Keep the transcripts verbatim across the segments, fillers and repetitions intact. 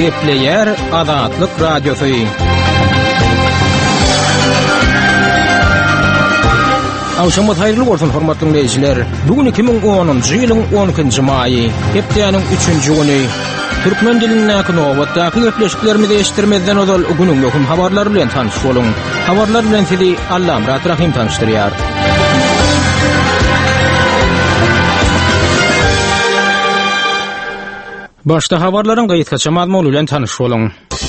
Gepleyer Azatlyk Radiosu. Awşamda haýyrly bolsun hormatly dinleýijiler. Bugün iki ming onunçy ýylyň on ikinji maýy, hepdeýanyň üçünji güni. Türkmen dilindäki nowatdaky gepleşiklerimizi eşitdirmezden ozal günüň ýokym habarlary bilen tanyş boluň. Habarlar bilen sizi Allah Murat Rahim tanışdyrýar. Başta habarlaryň gaýtgaça mazmuny bilen tanyş boluň.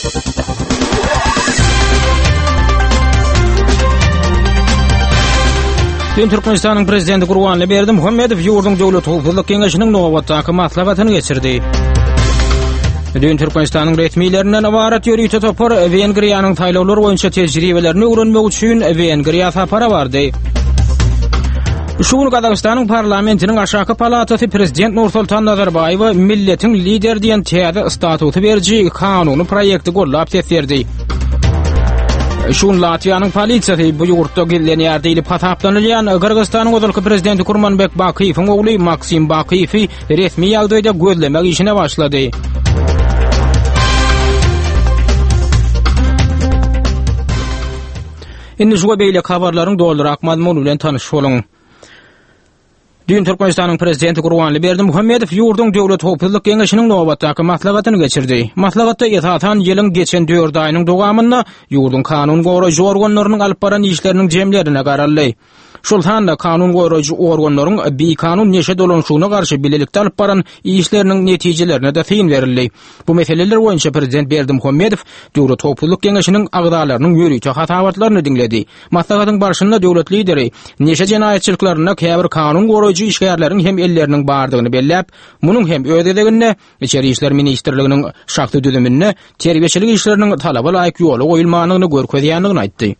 Dün Türkmenistanyň prezidenti Gurbanly Berdimuhammedow ýurdun döwlet howpsuzlyk keňeşiniň nowatdaky maslahatyny geçirdi. Dün Türkmenistanyň resmiýetlerinden ibaret ýörüýte topar Wengriýanyň taýlawlary boýunça tejribelerini öwrenmek üçin Wengriýa sapara bardy. Şuň Gazagystanyň parlamentiniň aşaky palatasy prezident Nursultan Nazarbaýewa milletiň lider diýen täze statusy berji kanuny proýekti gollap tesirdi. Şuň Latviýanyň polisiýasy bu ýurtda gelýär diýilip hasaplanylýan Kyrgyzstanyň özalky prezidenti Kurmanbek Bakiýewiň ogly Maksim Bakiýewi resmi ýagdaýda gözlemek işine başlady. Indi şu beýle habarlaryň doldurak mazmuny bilen tanyş boluň. Dün Türkmenistanyň prezidenti Gurbanly Berdimuhammedow ýurdun döwlet howpsuzlyk keňeşiniň nowatdaky maslahatyny geçirdi. Maslahatda ýetatan ýylyň geçen dört aýynyň dowamynda ýurdun kanun goraýjy organlarynyň alyp baran işleriniň jemlerine garaldy. Şoltanda kanun goraýjy organlaryň bir kanun neşe dolanşygyna garşy bilelikde alyp baran işleriniň netijelerine de fin berildi. Bu meseleler boýunça prezident Berdimuhammedow döwlet howpsuzlyk keňeşiniň agdalarynyň ýörüýçe hatabatlaryny dinledi. Maslahatyň barşynda döwlet lideri neşe jenaýetçiliklaryna käbir kanun goraýjy işgärleriň hem elleriniň bardygyny belläp, munyň hem ödedigine Içeri işler ministrliginiň şahsy düzümine terbiýeçilik işleriniň talaba laýyk ýoly goýulmagyny görkezýändigini aýtdy.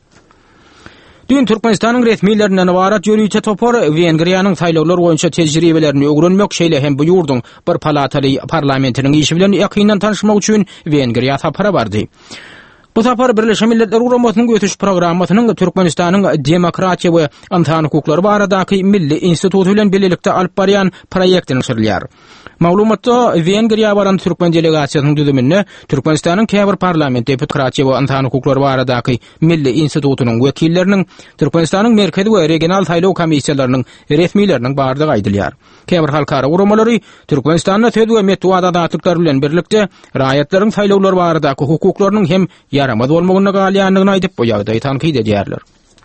Dün Türkmenistanyň resmiýetlerinden ibaret ýörüýçe topar Wengriýanyň taýlawlary boýunça tejribelerini öwrenmek şeýle hem bu ýurdun bir palataly parlamentiniň işi bilen ýakyndan tanışmak üçin Wengriýa sapara bardy. Bu sapar Birleşen Milletler Guramasynyň götüş programmasynyň Türkmenistanyň demokratiýa we insan hukuklary baradaky milli instituty bilen birlikde alyp barýan proýektini sürýär. Maglumatda Wengriýa baran Türkmen delegasiýasynyň düzümine Türkmenistanyň käbir parlament deputatlary we insan hukuklary baradaky milli institutynyň wekilleriniň Türkmenistanyň merkezi we regional taýlaw komissiýalarynyň resmiýetleriniň bardygy aýdylýar. Käbir halkara guramalary Türkmenistanyň söz we metwada adatyklary bilen birlikde raýatlaryň taýlawlary baradaky hukuklarynyň hem yaramaz bolmagyna galýanlygyny aýdyp bu ýagdaýy tankyd edýärler.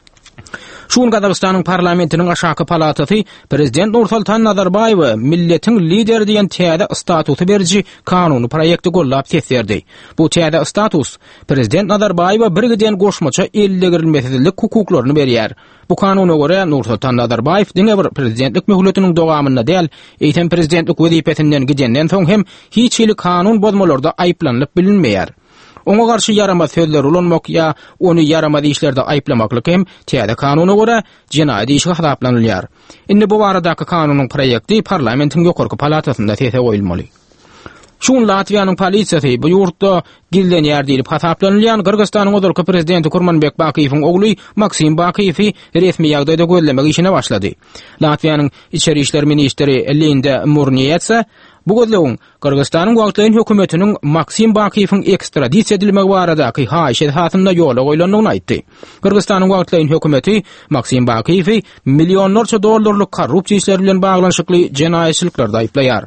Şuň Gazagystanyň parlamentiniň aşaky palatasy prezident Nursultan Nazarbaýewa milletiň lider diýen täze statusy berji kanuny proýekti gollap tesirdi. Bu täze status prezident Nazarbaýewa bir giden goşmaça ellegirilmezlik hukuklaryny berýär. Bu kanuny görä Nursultan Nazarbaýew diňe bir prezidentlik möhletiniň dowamyna däl, eýtem prezidentlik wezipesinden gidenden soň hem hiç hili kanun bozmalarda aýplanyp bilinmeýär. Oňa garşy yaramaz sözler ulanmak ýa ony yaramaz işlerde aýplamaklyk hem täze kanuny görä jenaýat işi hasaplanylýar. Indi bu baradaky kanunyň proýekti parlamentiň ýokarky palatasynda tese goýulmaly. Şuň Latviýanyň polisiýasy bu ýurtda gillenýär diýilip hasaplanylýan Kyrgyzstanyň özalky prezidenti Kurmanbek Bakiýewiň ogly Maksim Bakiýewi resmi ýagdaýda gözlemek işine başlady. Latviýanyň içeri işler ministri Linda Murniýetsa bu gözlegiň Kyrgyzstanyň wagtlaýan hökümetiniň Maksim Bakiýewiň ekstradisiýa edilmegi baradaky haýyş hasynda ýola goýulandygyny aýtdy. Kyrgyzstanyň wagtlaýan hökümeti Maksim Bakiýewi millionlarça dollarlyk korrupsiýa işleri bilen baglanyşykly jenaýetçilikleri aýplaýar.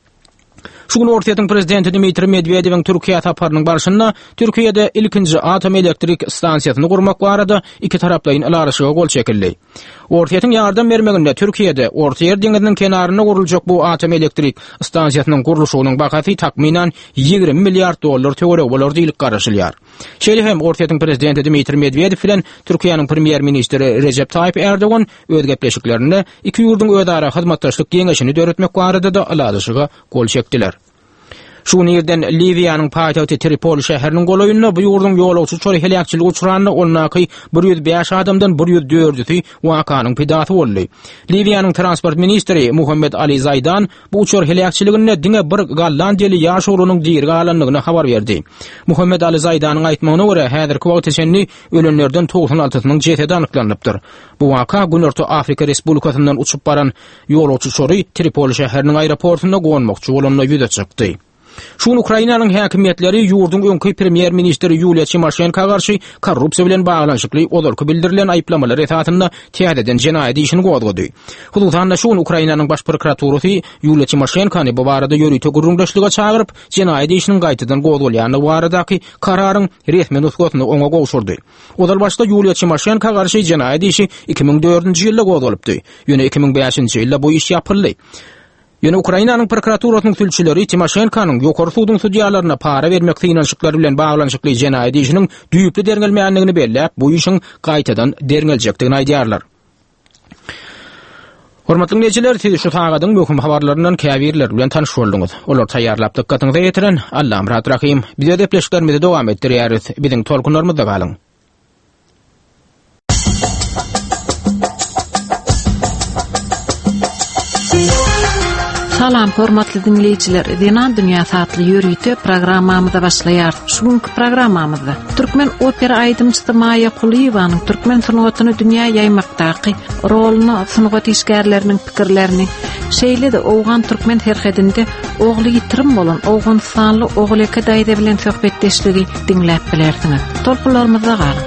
Şuň Ortaýatyň prezidenti Dmitri Medvedewiň Türkiýe taparynyň barşynda Türkiýede ilkinji atom elektrik stansiýasyny gurmak barada iki taraplaýyn alaryşyga gol çekildi. Ortaýatyň ýardam bermeginde Türkiýede Orta Ýer deňiziniň kenaryna guruljak bu atom elektrik stansiýasynyň gurulşynyň bahasy takminan ýigirmi milliard dollar töwerek bolar diýilip garaşylýar. Şeýle hem Ortaýatyň prezidenti Dmitri Medvedew bilen Türkiýanyň premier ministri Recep Tayyip Erdogan öz gepleşiklerinde iki ýurdun özara hyzmatdaşlyk geňeşini döretmek barada da alaryşyga gol çekdiler. Şuň ýerden Liviýanyň paýtagty Tripoli şäheriniň golaýyna bu ýurdun ýolagçy çöre helakçylyk uçuranyny olnaky bir ýüz beş adamdan bir ýüz dördüsi wakanyň pidasy boldy. Liviýanyň transport ministri Muhammed Ali Zaydan bu uçur helakçylygynda diňe bir Gollandiýaly ýaş oğlunyň diýerge alanlygyna habar berdi. Muhammed Ali Zaydanyň aýtmagyna görä häzirki wagtda senli ölenlerden doksan altysynyň jesedi anyklanypdyr. Bu waka Günörtü Afrika Respublikasyndan uçup baran ýolagçy çöre Tripoli şäheriniň aeroportunda gonmokçy bolanyna ýüze çykdy. Şun Ukrainanyň häkimetleri ýurdun öňki premier ministri Yulia Tymoshenko garşy korrupsiýa bilen baglanşykly olarky bildirilen aýplamalary esasynda täzeden jenaýat işini gozgady. Hudutanna şun Ukrainanyň baş prokuraturasy Yulia Tymoshenkony bu barada ýöriýte gurrundaşlyga çagyryp jenaýat işini gaýtadan gozulýany baradaky kararyň resmi nusgatyny oňa gowşurdy. Odal başda Yulia Tymoshenko garşy jenaýat işi iki ming dördünji ýylda gozulypdy. Ýöne iki ming beşinji ýylda bu iş ýapyldy. Ýöne Ukrainanyň prokuraturasynyň tülçüleri Tymoshenkonyň ýokary sudyň sudýalaryna para bermek synanşyklary bilen baglanşykly jenaýat işiniň düýüpli derňelmänligini belläp, bu işiň gaýtadan derňeljekdigini aýdýarlar. Hormatly dinleýijiler, siz şu tagadyň möhüm habarlaryndan käbirler bilen tanyş bolduňyz. Olar taýýarlap dikkatyňyza ýetiren Allah Murat Rahim. Bize depleşiklerimizi dowam etdirýäris. Biziň tolkunlarymyzda galyň. Salam hormatly dinleyijiler, Dinan Dünya Saatly ýörüýte programmamyza başlaýar. Şuňky programmamyzda Türkmen opera aýdymçysy Maya Quliýewanyň türkmen sunugatyny dünýä ýaýmakdaky roluny, sunugat işgärleriniň pikirlerini, şeýle-de owgan türkmen herhedinde ogly ýitirim bolan Owganstanly ogleka daýda bilen söhbetdeşligi dinläp bilersiňiz. Tolkunlarymyza galyň.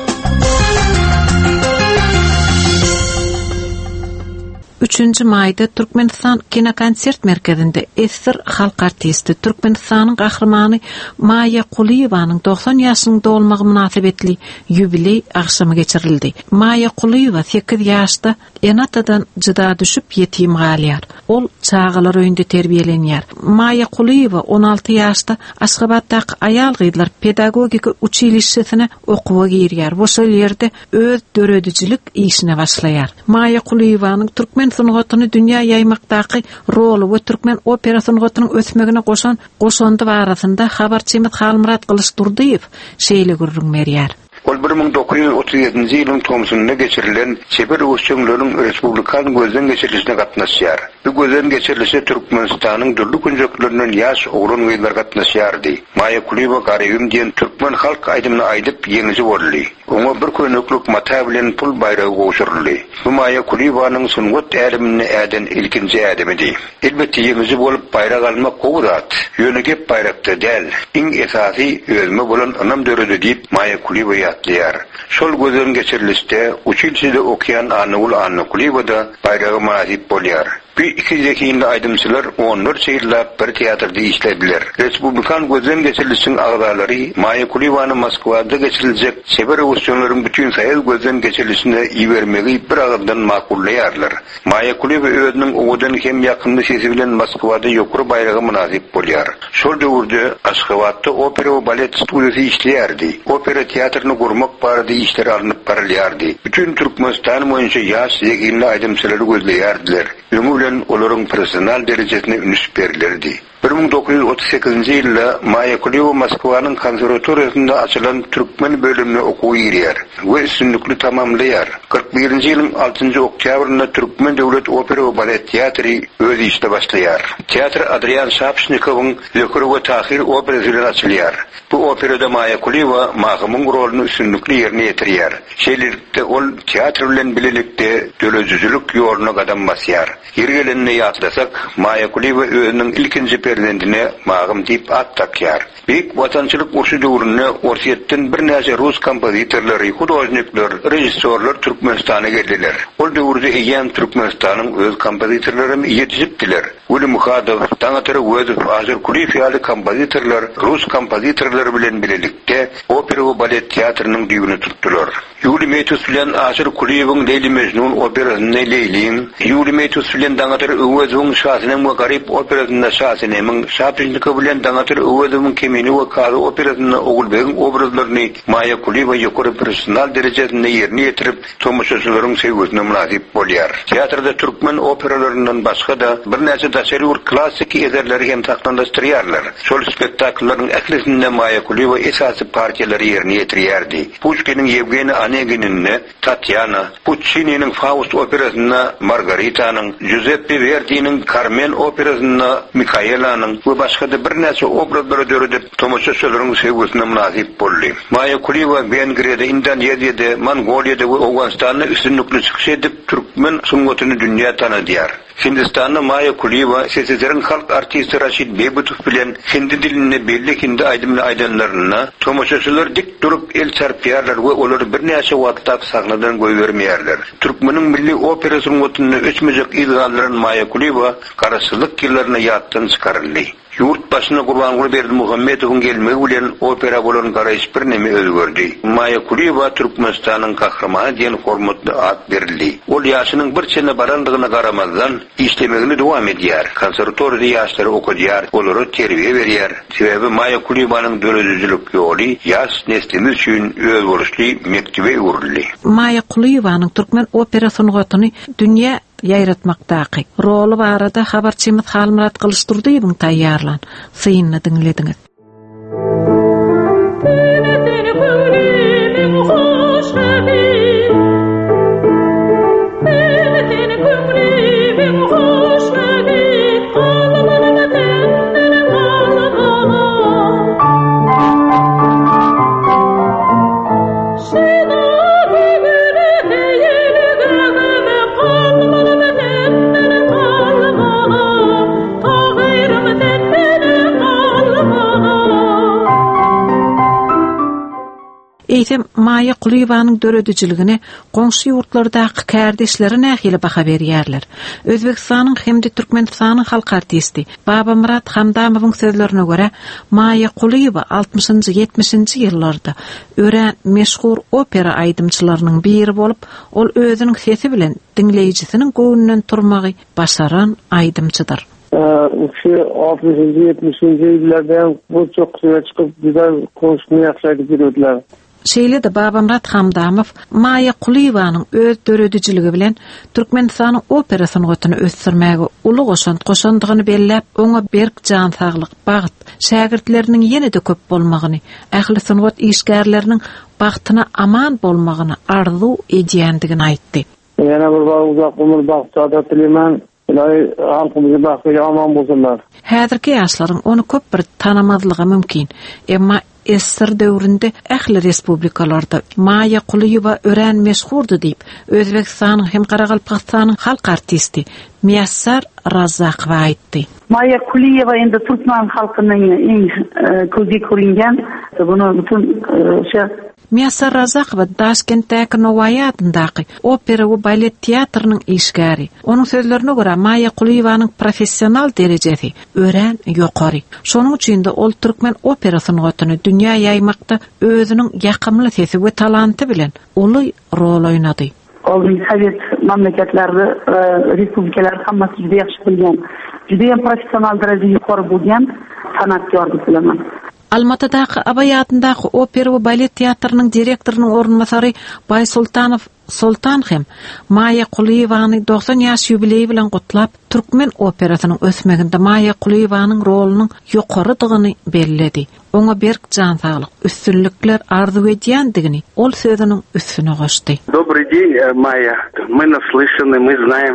üçünji maýda Türkmenistan Kinokonsert merkezinde esir halk artisti Türkmenistanyň gahrymany Maya Quliýewanyň doksan ýaşyny dolmagy münasibetli ýubiley agşamy geçirildi. Maya Quliýewa sekiz ýaşda enatadan jyda düşüp ýetim galýar. Ol çağalar öýünde terbiýelenýär. Maya Quliýewa on alty ýaşda Aşgabatdaky aýal gyzlar pedagogika uçilişçisine okuwa girýär. Bu ýerde öz döredijilik işine başlaýar. Maya Quliýewanyň türkmen sunugatyny dünýä ýaýmakdaky rolu we türkmen opera sunugatynyň ösmegine goşan goşandy barasynda habarçymyz Halmurat Kılıçdurdyýew şeýle gurrunmerýär. Ol bir ming dokuz ýüz otuz ýedinji ýylyň Tomsunda geçirilen Çeper Uççuňlaryň respublikan gözden geçirilişine gatnaşýar. Bu gözden geçirilişe Türkmenistanyň dürli günjöklerinden ýaş oglan gyzlar gatnaşýardy. Maya Quliýewa garygym diýen türkmen halk aýdymyny aýdyp ýeňiji boldy. Oňa bir könüklük mata bilen pul bayragy gowşuruldy. Bu Maya Quliýewanyň sunugat älimine äden ilkinji ädemidi. Elbetde ýeňiji bolup bayrak almak gowrat. Ýöne gep bayrakda däl. Iň esasy özme bolan anam döredi diýip Maya Quliýewa ýatlaýar. Şol gözden geçirilişde uçilçide okyan Anugul Anna Quliýewada bayragy manasip bolýar. Bu iki zekiyinli aydımçılar on dört şehirle bir tiyatrda işlediler. Respublikan gözden geçirilişin ağzaları Maya Quliýewanyň Moskwada geçirilecek Çeper Uççuňlaryň bütün sayıl gözden geçirilişine iýermegi bir agyrdan makullayarlar. Maya Quliýewa özüniň oňdan hem ýakyndy sesi bilen Moskwada ýokary bayragy manasip bolýar. Şol döwürde Aşgabatda opera we balet studiýasy işleýärdi. Opera teatryny gurmak barada işler alınıp baralýardy. Bütün Türkmenistan boýunça ýaş zekiyinli aydymçylary gözleýärdiler. Öňülen olaryň professional derejesine üns berilirdi. bir ming dokuz ýüz otuz sekizinji ýylda Maya Quliýewa Moskwanyň konserwatoriýasynda açylan türkmen bölümine okuw girýär we üstünlikli tamamlaýar. kırk birinji ýylyň altynjy oktýabrynda Türkmen Döwlet Opera we Balet Teatry öz işde başlaýar. Teatr Adrian Shapshnikov'un Ýokary we Tahir operasy bilen açylýar. Bu operada Maya Quliýewa magymyň roluny üstünlikli ýerine ýetirýär. Şeýlelikde ol teatr bilen bilelikde dölejüzülük ýoluna gadam basýar. Ýergelenine ýatlasak, Maya Quliýewa özüniň ilkinji prezidentine magym diýip at takýar. Büyük watançylyk urşy döwründe Orsiýetden bir näçe rus kompozitorlary, hudojnikler, rejissörler Türkmenistana geldiler. Ol döwürde eýen Türkmenistanyň öz kompozitorlaryny ýetişipdiler. Uly Muhadow, Taňatyr Özüp, Azur Kuliýew ýaly kompozitorlar rus kompozitorlary bilen bilelikde opera we balet teatrynyň düýbüni tutdular. Ýuli Metus bilen Azur Kuliýewiň Leyli Mejnun operasyny Leyliň, Ýuli Metus bilen Taňatyr Özüň Şahsynyň we Garip operasyny Şahsynyň Şapyňyky bilen Taňatyr Özüň Kemini we Kazy operasyny Ogulbegiň obrazlaryny Maya Quliýewa ýokary professional derejesinde ýerine ýetirip tomoşaçylaryň sevgisine münasip bolýar. Teatrda türkmen operalaryndan başga da bir näçe daşary klassik eserleri hem taklandaşdyrýarlar. Şol spektaklaryň ählisinde Maya Quliýewa esasy partiýalary ýerine ýetirýärdi. Pushkin'in Yevgeni Onegin'ini Tatyana, Puccini'nin Faust operasyny Margarita'nyň, Giuseppe Verdi'nin Carmen operasyny Michaela Turkmenistan'ın ve başka da bir näçe obrazlara döredip tomoçaçylaryň sevgisine münasip boldy. Maya Kuliyeva Vengriýada, Indoneziyada, Mongoliýada we Awganistanda üstünlükli çykyş edip Türkmen sungatyny dünýä tanıdýar. Hindistanda Maya Kuliyeva S S S R'ın halk artisti Rashid Behbutov bilen hindi dilini belli hindi aydymly aýdanlaryna tomoçaçylar dik durup el çarpýarlar we olary bir näçe wagtlap sagnadan goý bermeýärler. Türkmeniň milli opera sungatyny öçmejek ýyllarlaryň Maya Kuliyeva garaşsylyk ýyllaryna ýatdan çykaryldy. Yurt başına Gurbanguly Berdi Muhammedowyň gelmegi bilen opera bolan garaýyş bir neme özgördi. Maya Kuliyeva Türkmenistanyň kahramany diýen hormatly ad berildi. Ol ýaşynyň bir çene barandygyna garamazdan işlemegini dowam edýär. Konservatoriýada ýaşlary okudýar, olary terbiýe berýär. Sebäbi Maya Kuliyewanyň döredüjilik ýoly ýaş neslimiz üçin öz boluşly mektebe urildi. Maya Kuliyewanyň türkmen opera sungatyny dünýä ýaýratmakdaky rolu barada habarçymyz Halmurat Kılıçdurdyýewiň taýýarlan synyny dinlediňiz. Eýtem Maya Kuliyewanyň döredüjiligine goňşy ýurtlardaky kardeşleri nähili baha berýärler. Özbekistanyň hem de Türkmenistanyň halk artisti Baba Murat Hamdamowyň sözlerine görä, Maya Kuliyewa altmışynjy ýetmişinji ýyllarda ören meşhur opera aýdymçylarynyň biri bolup, ol özüniň sesi bilen dinleýijisiniň göwnünden turmagy başaran aýdymçydyr. Şu altmışynjy ýetmişinji ýyllarda bu çok çıkıp güzel konuşmaya ýaşaýdy bilenler. Şeýle de Baba Murat Hamdamow Maya Kuliyewanyň öz döredijiligi bilen Türkmenistanyň opera sungatyny ösdürmäge uly goşan goşandygyny belläp, oňa berk jan saglyk bagyt, şägirtleriniň ýene-de köp bolmagyny, ähli sungat işgärleriniň bagtyna aman bolmagyny arzu edýändigini aýtdy. Ýene bir uzak ömür bagtyda dilemen, ilahy halkymyzy bagtyga aman bolsunlar. Häzirki ýaşlaryň onu köp bir tanamazlygy mümkin, emma Esser döwründe ähli respublikalarda Maya Kuliyewa ören meşhurdy diýip Özbekistanyň hem Garagalpakstanyň halk artisti Miyassar Razzakowa aýtdy. Maya Kuliyewa indi Türkmen halkynyň iň közi görüngen, bunu bütün şey Miyassar Razzakowa Daşkentdäki Nowaýa adyndaky opera we balet teatrynyň işgäri. Onuň sözlerine görä Maya Kuliyewanyň professional derejesi ören ýokary. Şonuň üçin de ol türkmen opera sungatyny dünýä ýaýmakda özüniň ýakymly sesi we talanty bilen uly rol oýnady. Ol Sovet mamleketleri, respublikalar hammasy juda ýaxşy bilgen, juda professional derejede ýokary bolgan sanatkardy bilemen. Almatydaky Abay adyndaky opera we balet teatrynyň direktorynyň orunmasary Bay Sultanow Sultan hem Maya Kuliyewanyň doksan ýaş ýubileýi bilen gutlap, türkmen operasynyň ösmeginde Maya Kuliyewanyň rolunyň ýokarydygyny belledi. Oňa berk jan saglyk, üstünlikler arzu edýändigini ol sözüniň üstüne goşdy. Добрый день, Майя. Мы наслышаны, мы знаем,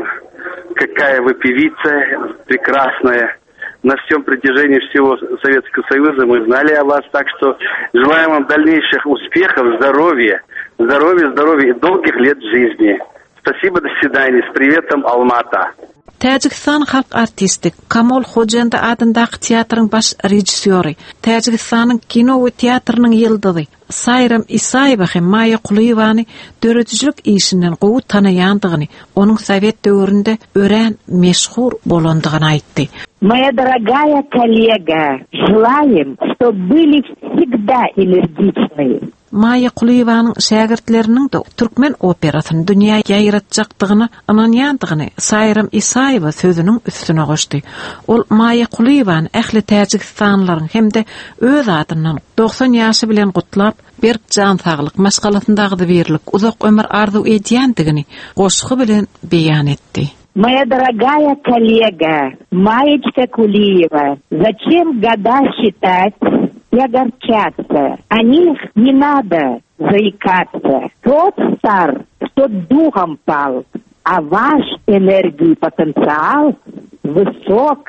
какая вы певица прекрасная. На всем протяжении всего Советского Союза мы знали о вас, так что желаем вам дальнейших успехов, здоровья, здоровья, здоровья и долгих лет жизни. Спасибо, до свидания. С приветом, Алмата. Täjikistan halk artisti Kamol Hojanda adyndaky teatrın baş rejissori, Täjikistanyň kino we teatrnyň ýyldyzy Sayram Isaýewa hem Maya Kuliyewany döredüjilik işinden gowy tanaýandygyny, onuň Sovet döwründe ören meşhur bolandygyny aýtdy. Моя дорогая коллега, желаем, чтобы были всегда энергичные. Maya Kuliyewanyň şägirtleriniň de türkmen operasyny dünýä ýaýratjakdygyny, ananýandygyny Sayram Isaýewa sözüniň üstüne goşdy. Ol Maya Kuliyewany ähli Täjikistanlaryň hem de öz adyndan doksan ýaşy bilen gutlap, berk jan saglyk maşgalatyndagy berilip uzak ömür arzu edýändigini goşgy bilen beýan etdi. Моя дорогая коллега, Маечка Кулиева, зачем года считать и огорчаться? О них не надо заикаться. Тот стар, кто духом пал, а ваш энергий потенциал высок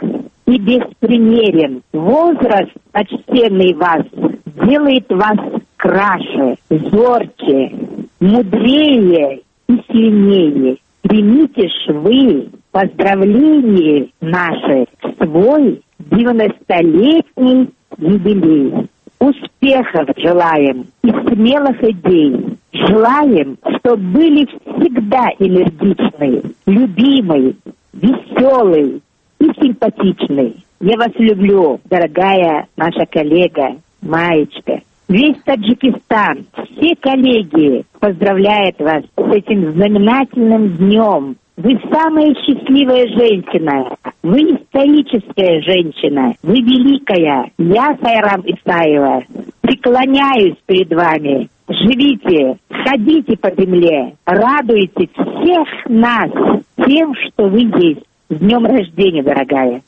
и беспримерен. Возраст почтенный вас делает вас краше, зорче, мудрее и сильнее. Примите ж вы поздравление наше в свой девяностолетний юбилей. Успехов желаем и смелых идей. Желаем, чтобы были всегда энергичны, любимы, веселый и симпатичный. Я вас люблю, дорогая наша коллега Маечка. Весь Таджикистан, все коллеги поздравляют вас с этим знаменательным днем. Вы самая счастливая женщина. Вы историческая женщина. Вы великая. Я, Сайрам Исаева, преклоняюсь перед вами. Живите, ходите по земле, радуйте всех нас тем, что вы есть. С днем рождения, дорогая.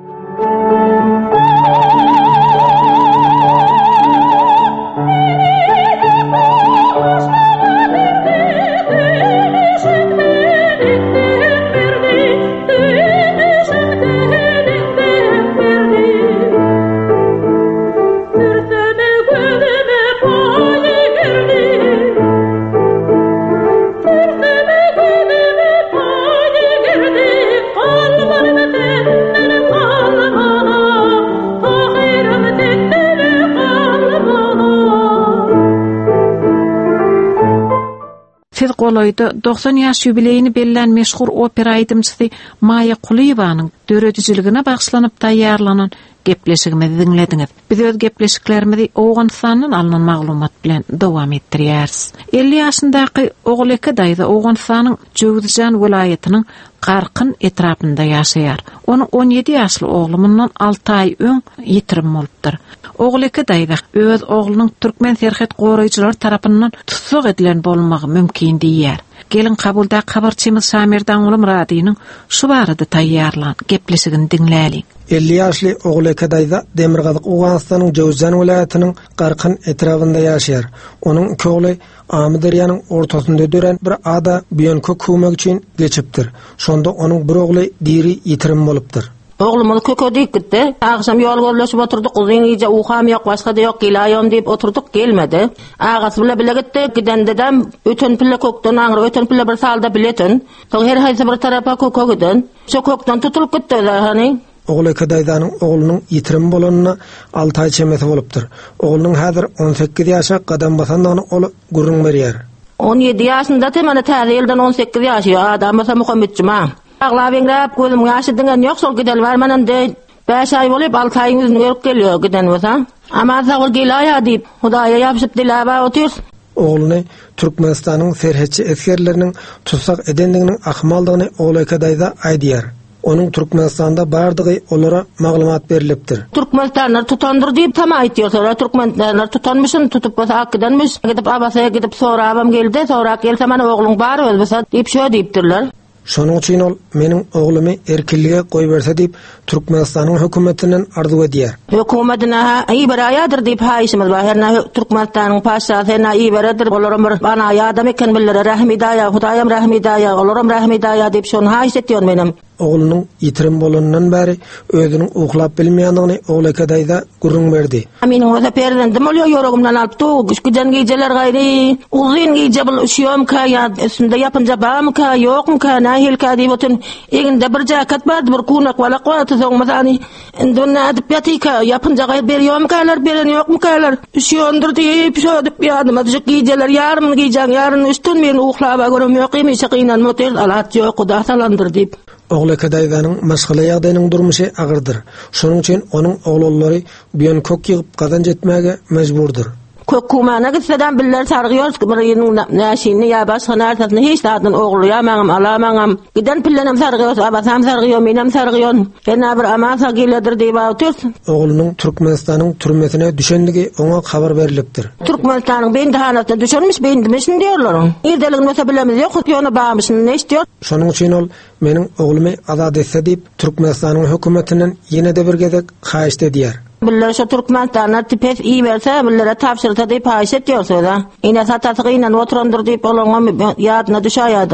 Siz golayda doksan ýaş ýubileyini bellen meşhur opera aýdymçysy Maya Quliýewanyň dörediciligine bagşlanyp taýýarlanan gepleşigimizi dinlediňiz. Biz öz gepleşiklerimizi Owganstanyň alynan maglumat bilen dowam etdirýäris. elli ýaşyndaky ogleka daýda Owganstanyň Jowzjan welaýatynyň Qarqyn etrapynda ýaşaýar. Onuň on ýedi ýaşly oglumyndan alty aý öň ýitirim bolupdyr. Ogleka daýda öz oglunyň türkmen serhet goraýjylar tarapyndan tutsak edilen bolmagy mümkin diýär. Gelin kabulda habarçymyz Samirdan Ulum Radynyň şu barada taýýarlan gepleşigini dinläýin. elli ýaşly Ogleka daýda Demirgazyk Owganstanyň Jowzjan welaýatynyň Qarqyn etrapynda ýaşaýar. Onuň iki ogly Amy derýanyň ortasynda dören bir ada Biýenkök kömek üçin geçipdir. Şonda onuň bir ogly diri ýitirim bolupdyr. Oğlumuz köködik gitti. Akşam yol gollaşıp oturduk. Uzun iyice uğam yok, başka da yok, gilayom deyip oturduk, gelmedi. Ağası bile bile gitti. Giden dedem, ötün pille köktün, ağır ötün pille bir salda biletin. Son her haysi bir tarafa kökö gidin. Şu kökten tutulup gitti de hani. Ogleka daýdanyň oglunyň ýitirim bolanyna alty aý çemesi bolupdyr. Oglunyň häzir on sekiz ýaşa gadam basandygyny oly gurrun berýär. on ýedi ýaşynda temene täze ýyldan on sekiz ýaşy adam bolsa Muhammadjyma. Ağlabyňrap gözüm ýaşydyňan ýok, sol gidel barmanan de beş aý bolup alty aýyň ýüzüne görüp gelýär giden bolsa. Ama zawul gelaýa diýip Hudaýa ýapyşyp dilaba otyr. Ogluny Türkmenistanyň serhetçi eskerleriniň tutsak edendiginiň ahmaldygyny Ogleka daýda aýdýar. Onun Türkmenistanda bardygy olara maglumat berilipdir. Türkmenistanyň tutandyr diýip tam aýtýar. Sonra Türkmenistanyň tutanmyşyn tutup bolsa hakdanmyş. Gidip abasya gidip sorabam geldi. Sonra gelse mana ogluň bar bolsa diýip şo diýipdirler. Şonuň üçin ol meniň oglumy erkinlige goý berse diýip Türkmenistanyň hökümetinden arzu edýär. Hökümetine aý bir aýadyr diýip haýşymyz bar. Herna Türkmenistanyň paşasy herna aý beradir. Olaram bir bana ýadam eken biller rahmidaýa, Hudaýam rahmidaýa, olaram rahmidaýa diýip şonu haýş etýär menim. Oglunyň ýitirim bolanyndan bäri özüniň uklap bilmeýändigini Ogleka daýda gurrun berdi. Meniň oza perdendim bolýar ýöregimden alyp tu, güçgüden gijeler gaýry, uzun gije bul üşüýüm ka ýa üstünde ýapynja bam ka ýokmy ka nähil ka diýip otun eginde bir jakat bardy, bir kunak wala goýaty soňmazany indunna adyp ýatyka ýapynja gaýry berýüm kalar beren ýokmy kalar üşüýändir diýip şo diýip ýadyma düşüp gijeler ýarym gijeň ýaryn üstün meni uklaba görüm ýokmy şakynan motel alat ýok Huda salandyr diýip. Ogleka daýdanyň maşgala ýagdaýynyň durmuşy agyrdyr. Şonuň üçin onuň oglallary Biýenkök ýygyp gazan jetmäge mejburdur. Kökkumana gitsedan biller sargyýar, bir ýynyň näşini ýa başga narsasyny hiç dadyn ogluya maňam alamaňam. Giden pillenem sargyýar, abasam sargyýar, menem sargyýar. Ýene bir amasa geledir diýip aýtýar. Oglunyň Türkmenistanyň türmesine düşendigi oňa habar berilipdir. Türkmenistanyň beýindehanasyna düşenmiş, beýindimişin diýerler. Erdeligini bolsa bilemiz ýok, ýony baýmyşyny näçdiýär. Şonuň üçin ol meniň oglumy azad etse diýip Türkmenistanyň hökümetinden ýene de bir gezek haýyş edýär. Biller şu Türkmenistanyň tipes iyi berse, billere tapşyrsa diýip haýyş etýär söýda. Ine satasygyna oturandyr diýip olaňa ýadyna düşäýärdir.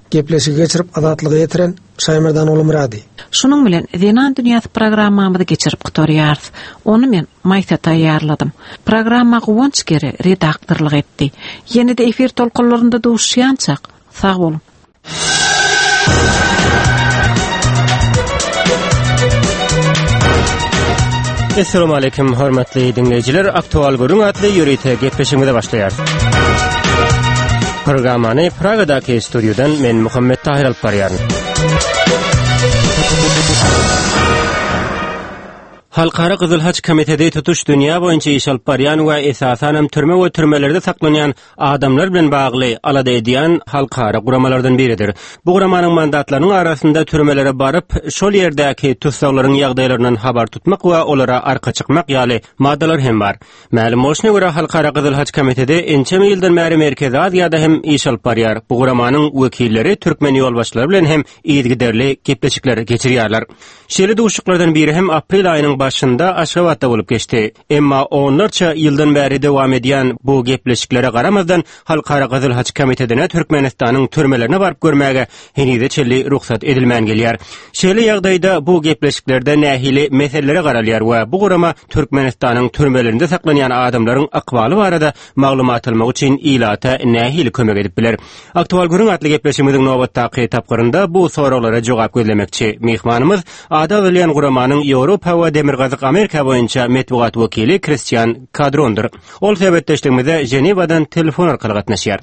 gepleşigi geçirip azatlygy ýetiren Şaýmyrdan oğlu Muradi. Şunun bilen Zenan Dünyasy programmamyzy geçirip gıtorýarys. Onu men maýta taýýarladym. Programma Gowunç geri redaktorlyk etdi. Ýene-de efir tolkunlarynda duşýançak. Sag bolun. Assalamu alaykum hormatly dinleýijiler. Aktual görüň atly ýörite gepleşigimize başlaýar. Programmany Pragadaky studiodan men Muhammed Tahir alyp barýarym. Halkara Gyzyl Haç Komiteti tutuş dünýä boýunça iş alyp barýan we esasanam türme we türmelerde saklanýan adamlar bilen bagly alada edýän halkara guramalardan biridir. Bu guramanyň mandatlarynyň arasynda türmelere baryp, şol ýerdäki tutsaglaryň ýagdaýlaryndan habar tutmak we olara arka çykmak ýaly maddalar hem bar. Ma'lum bolşuna görä Halkara Gyzyl Haç Komiteti ençe ýyldan bäri Merkezi Aziýada hem iş alyp barýar. Bu guramanyň wekilleri türkmen ýolbaşçylary bilen hem ýygyderli gepleşikler geçirýärler. Şeýle duşuklardan biri hem aprel aýynyň başında Aşgabatda bolup geçti. Emma onlarca ýyldan bäri dowam edýän bu gepleşiklere garamazdan Halkara Gyzyl Haç Komitetine Türkmenistanyň türmelerine baryp görmäge henüde çelli ruhsat edilmän gelýär. Şeýle ýagdaýda bu gepleşiklerde nähili meselelere garalýar we bu gurama Türkmenistanyň türmelerinde saklanýan adamlaryň akbaly barada maglumat almak üçin ilata nähili kömek edip biler. Aktual görüň atly gepleşigimiziň nobatdaky tapgyrynda bu soralara jogap gözlemekçi mehmanymyz ada bilen guramanyň Ýewropa we Demirgazyk Amerika boýunça metbuat wekili Christian Kadrondur. Ol sebäpdeşligimize Jenewadan telefon arkaly gatnaşýar.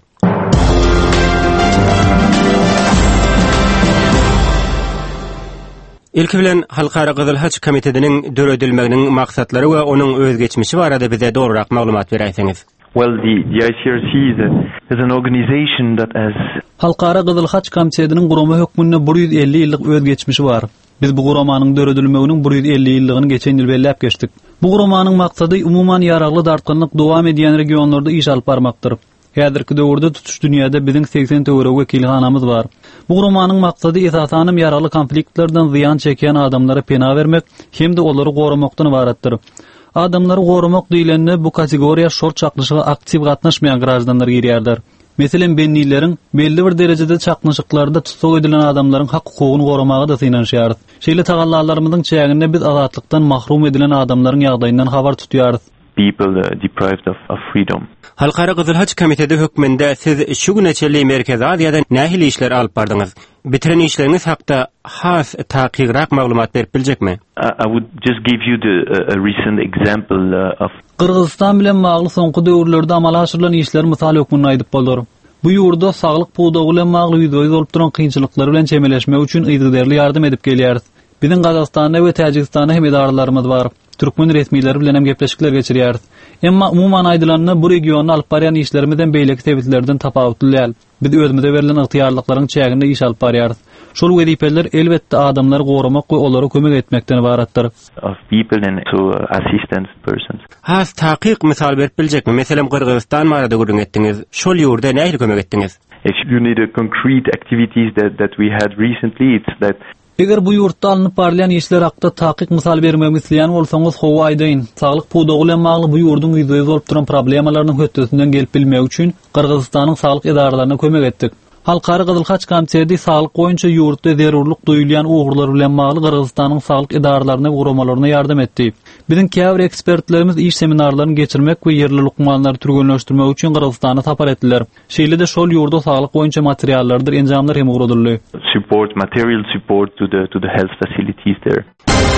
İlki bilen Halkara Gyzyl Haç Komitetining döredilmeginiň maksatlary we onuň özgeçmişi barada bize dogrurak maglumat berýärsiňiz. Well, the, the I C R C is, a, is an organization that has... Halkara Gyzyl Haç Komitetining gurama hökmünde bir yüz elli ýyllyk özgeçmişi bar. Biz bu guramanyň döredilmeginiň bir yüz elli ýyllygyny geçen ýyl belläp geçdik. Bu guramanyň maksady umuman ýaragly dartgynlyk dowam edýän regionlarda iş alyp barmakdyr. Häzirki döwürde tutuş dünýäde biziň seksen töwere wekilhanamyz bar. Bu guramanyň maksady esasanam ýaragly konfliktlerden ziýan çeken adamlara pena bermek hem de olary goramakdan ibaratdyr. Adamları gorumak diýilende bu kategoriýa şort çaklyşyga aktiv gatnaşmaýan gradanlar girýärler. Meselen bennilerin belli bir derecede çaknaşıklarda tutsaq edilen adamların hak hukugyny goramagy da synanýar. Şeýle tagallarlarymyzyň çäginde biz azatlıktan mahrum edilen adamların ýagdaýyndan habar tutýarys. People uh, deprived of, of freedom. Halkara Gyzyl Haç Komiteti hökmünde siz şu güneçeli Merkezi Aziýada nähili işler alyp bardyňyz? Bitiren işleriniz hakda has takyrak maglumat berip biljekmi? I, I would just give you the uh, a recent example uh, of Kırgızstan bilen magly soňky döwürlerde amala aşyrylan işler mysal hökmüni aýdyp boldur. Bu ýurda saglyk puwdagy bilen magly ýüzüňiz bolup duran kynçylyklar bilen çemeleşmek üçin ýygderli ýardym edip gelýär. Biziň Gazakstanda we Täjikistanda hem edarlarymyz bar. Türkmen resmiýetleri bilen hem gepleşikler geçirýär. Emma umuman aýdylanyny bu regiona alyp barýan işlerimizden beýleki sebäplerden tapawutly däl. Biz özümize berilen ygtyýarlyklaryň çäginde iş alyp barýarys. Şol wezipeler elbetde adamlary goramak we olara kömek etmekden ibaratdyr. Of people and to uh, assistance persons. Has takyk misal berip biljekmi? Meselem Kyrgyzstan barada görüň etdiňiz. Şol ýurda nähili kömek etdiňiz? If you need a concrete activities that that we had recently, it's that Eger bu ýurtda alınıp barlayan işler hakda takyk misal bermemi isleýän bolsaňyz howa aýdyn. Saglyk puwdagy bilen magly bu ýurdun ýüzüňiz bolup duran problemalarynyň hötdesinden gelip bilmek üçin Kyrgyzstanyň saglyk edaralaryna kömek etdik. Halkara Gyzyl Haç Komiteti saglyk boýunça ýurtda zerurlyk duýulýan ugurlar bilen magly Kyrgyzstanyň saglyk edaralaryna we guramalarına ýardym etdi. Biziň käbir ekspertlerimiz iş seminarlaryny geçirmek we yerli lukmanlary türgünleşdirmek üçin Kyrgyzstana tapar etdiler. Şeýle de şol ýurda saglyk boýunça materiallardyr enjamlar hem guruldy. Support, material support to the to the health facilities there.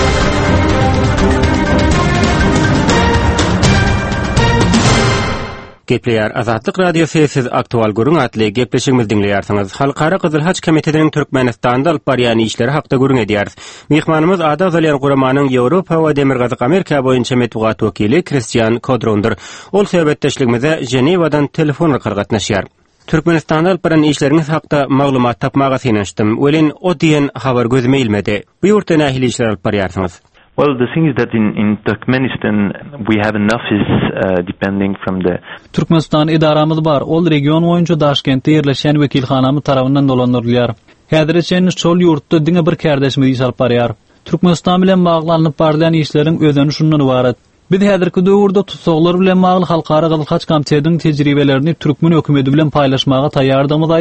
Gepleýär Azatlyk radiosu siz aktual görüň atly gepleşigimizi dinleýärsiňiz. Halkara Gyzyl Haç Komitetining Türkmenistanda alyp barýan işleri hakda görüň edýäris. Mehmanymyz ada bilen guramanyň Ýewropa we Demirgazyk Amerika boýunça metbuat wekili Christian Kadrondur. Ol sebäpdeşligimize Jenewadan telefon arkaly gatnaşýar. Türkmenistanda alyp barýan işleriniz hakda maglumat tapmaga synanşdym. Welin o diýen habar gözüme ilmedi. Bu ýurtda nähili işler alyp barýarsyňyz? Well, the thing is that in, in Turkmenistan we have an office uh, depending from the Türkmenistan idaramyz bar. Ol region boýunça Daşkentde ýerleşen wekilhanamy tarapyndan dolandyrylýar. Häzirçe şol ýurtda diňe bir kärdeşimiz iş alyp barýar. Türkmenistan bilen baglanyp barlayan işleriň özüni şundan ibaret. Biz häzirki döwürde tutsaklar bilen magly Halkara Gyzyl Haç Komitetining tejribelerini türkmen hökümeti bilen paýlaşmaga taýýardymyz aýdyp,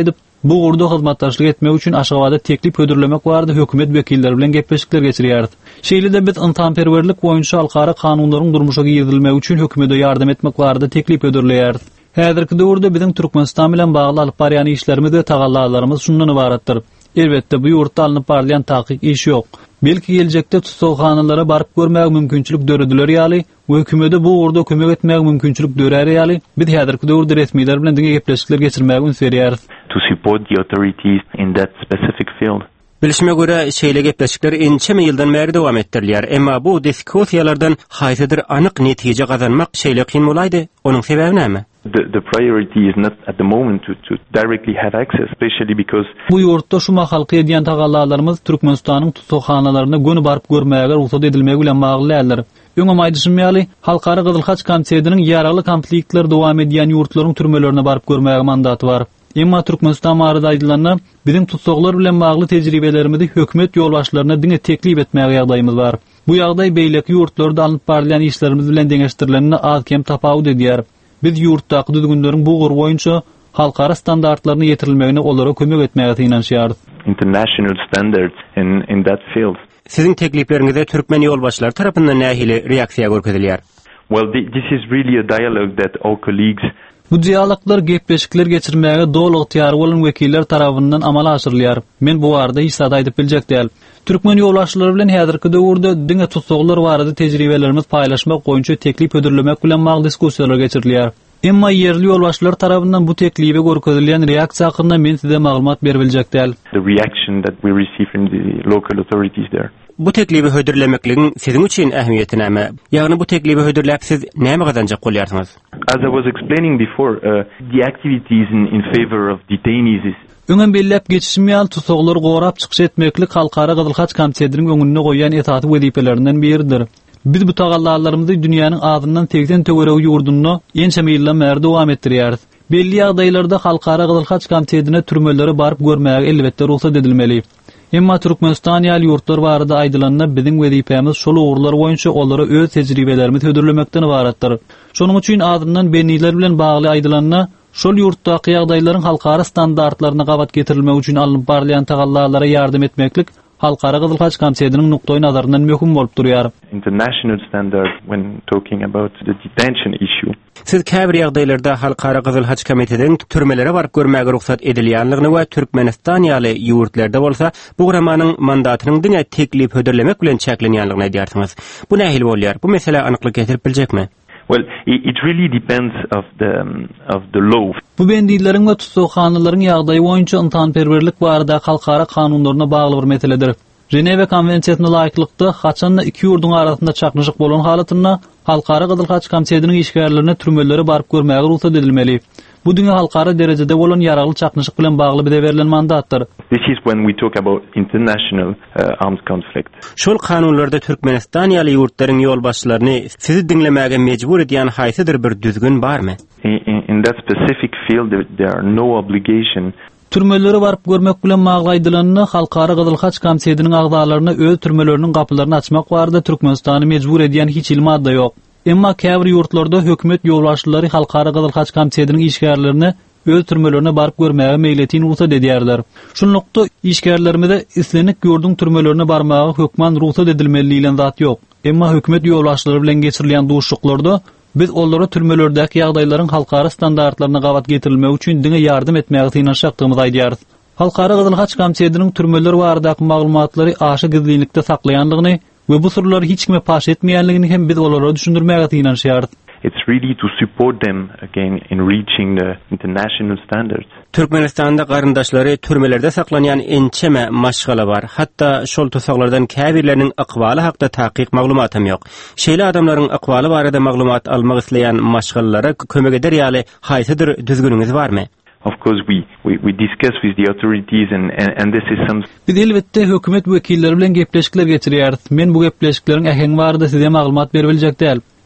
Bu gurda hyzmatdaşlyk etmek üçin Aşgabatda teklip hödürlemek bardy, hökümet wekilleri bilen gepleşikler geçirýärdi. Şeýle-de biz intamperwerlik boýunça alkara kanunlaryň durmuşa girdilmegi üçin hökümete ýardam etmek bardy, teklip hödürleýärdi. Häzirki döwürde biziň Türkmenistan bilen bagly alyp barýan işlerimiz we tagallalarymız şundan ibaratdyr. Elbetde bu ýurtda alınıp barýan takyk iş ýok. Belki geljekde tutulganlara barıp görmek mümkinçilik dörediler ýaly, hökümete bu urda kömek etmek mümkinçilik dörer ýaly. Biz häzirki döwürde resmiler bilen diňe gepleşikler geçirmäge ünsürýärys. To support the authorities in that specific field. Bilişime göre şeýle gepleşikler ençeme ýyldan bäri dowam etdirilýär. Emma bu diskussiýalardan haýsydyr anyk netije gazanmak şeýle kyn bolaydy. Onuň sebebi näme? The, the priority is not at the moment to, to directly have access, especially because bu ýurtda şu mahalky edýän tagallalarymız Türkmenistanyň tutulganalaryna göni barıp görmäge ruhsat edilmegi bilen baglylar. Öňe maýdyşymýaly, Halkara Gyzyl Haç Komitetining ýaraly konfliktler dowam edýän ýurtlaryň türmelerine barıp görmäge mandaty bar. Emma Türkmenistan barada aýdylanlar, biziň tutsaklar bilen bagly tejribelerimizi hökümet ýolbaşçylaryna diňe teklip etmäge ýagdaýymyz bar. Bu ýagdaý beýleki ýurtlarda alyp barýan işlerimiz bilen deňeşdirilenine az kem tapawut edýär. Biz ýurtdaky düzgünleriň bu gur boýunça halkara standartlaryny ýetirilmegine olara kömek etmäge inanýarys. International standards in in that field. Siziň tekliplerinize türkmen ýolbaşçylary tarapyndan nähili reaksiýa görkezilýär? Well, this is really a dialogue that all colleagues Bu dialoglar gepleşikler geçirmäge dolu ıhtiyar bolan wekiller tarapyndan amala aşyrylýar. Men bu arada hiç sada aýdyp biljek däl. Türkmen ýolbaşçylary bilen häzirki döwürde diňe tutsaklar barada tejribelerimiz paýlaşmak goýunça teklip ödürlemek bilen magly diskussiýalar geçirilýär. Emma yerli ýolbaşçylar tarapyndan bu teklipe görkezilýän reaksiýa hakynda men size maglumat berip biljek däl. The reaction that we receive from the local authorities there. Bu teklibi hödürlemekligiň siziň üçin ähmiýeti näme? Ýagny bu teklibi hödürläp siz näme gazanjak bolýarsyňyz? As I was explaining before, uh, the activities in, in favor of detainees is öňe bellep geçişmeýän tutsaklar gorap çykyş etmeklik Halkara Gyzyl Haç Komitetining öňüne goýan etaty wezipelerinden biridir. Biz bu tagallarlarymyzy dünýäniň adyndan tegden töweregi ýurduny ençeme ýyllar bäri dowam etdirýäris. Belli ýagdaýlarda Halkara Gyzyl Haç Komitetine türmelere barıp görmäge elbetde ruhsat edilmeli. Emma Türkmenistan ýaly ýurtlar barada aýdylanlar biziň wezipemiz şol ugurlar boýunça olara öz tejribelerimizi hödürlemekden ibaratdyr. Şonuň üçin adyndan beniler bilen bagly aýdylanlar şol ýurtdaky ýagdaýlaryň halkara standartlaryna gabat getirilmegi üçin alınıp barlayan tagallara ýardam etmeklik Halkara Gyzyl Haç Komitetining nukdaý nazaryndan möhüm bolup durýar. International standard when talking about the detention issue. Siz käbir ýagdaýlarda Halkara Gyzyl Haç Komitetining türmelere barıp görmäge ruhsat edilýänligini we Türkmenistan ýaly ýurtlarda bolsa bu guramanyň mandatynyň diňe teklip hödürlemek bilen çäklenýänligini aýdýarsyňyz. Bu nähili bolýar? Bu mesele anykyk getirip biljekmi? Well, it, it really depends of the um, of the law. Bu bendiýlerin we tutsakhanalaryň ýagdaýy boýunça intanperwerlik barada halkara kanunlaryna bagly bir meseledir. Ceneve konwensiýasyna laýyklykda haçan iki ýurdun arasynda çaknyşyk bolan halatyna Halkara Gyzyl Haç Komitetining işgärlerine türmelere barıp görmäge ruhsat edilmeli. Bu diňe halkara derejede bolan ýaragly çaknyşyk bilen bagly bide berilen mandatdyr. This is when we talk about international uh, armed conflict. Şol kanunlarda Türkmenistan ýaly ýurtlaryň ýolbaşçylaryny sizi dinlemäge mejbur edýän haýsydyr bir düzgün barmy? In, in, in that specific field there, there are no obligation. Türmelere barıp görmek bilen magly aýdylanyny Halkara Gyzyl Haç Komitetining agdalaryna öz türmeleriniň gapylaryny açmak barada Türkmenistany mejbur edýän hiç il madda ýok. Emma käbir ýurtlarda hökümet ýolbaşçylary Halkara Gyzyl Haç Komitetining işgärlerini öz türmelerine barıp görmäge meýletin ruhsat edýärler. Şunlukda işgärlerimizde islenik ýurdun türmelerine barmagy hökman ruhsat edilmeliligine zat ýok. Emma hökümet ýolbaşçylary bilen geçirilýän duşuklarda biz onlara türmelerdäki ýagdaýlaryň halkara standartlaryna gabat getirilmegi üçin diňe ýardam etmäge tynanşakdygymyzy aýdýarys. Halkara Gyzyl Haç Komitetining türmeler baradaky maglumatlary aşy gizlilikde saklaýanlygyny we bu sırlary hiç kime paş etmeýänligini hem biz olara düşündirmäge tynanşýarys. It's really to support them again in reaching the international standards. Türkmenistanda garyndaşlary türmelerde saklanýan ençeme maşgala bar. Hatta şol tutsaklardan käbirleriniň akwaly hakda takyk maglumatym ýok. Şeýle adamlaryň akwaly barada maglumat almak isleýän maşgalara kömek eder ýaly haýsydyr düzgünüňiz barmy? Of course we, we, we discuss with the authorities and, and, and this is some... Biz elbette hökümet wekilleri bilen gepleşikler geçirýäris. Men bu gepleşikleriň äheňi barada size maglumat berip biljek däl.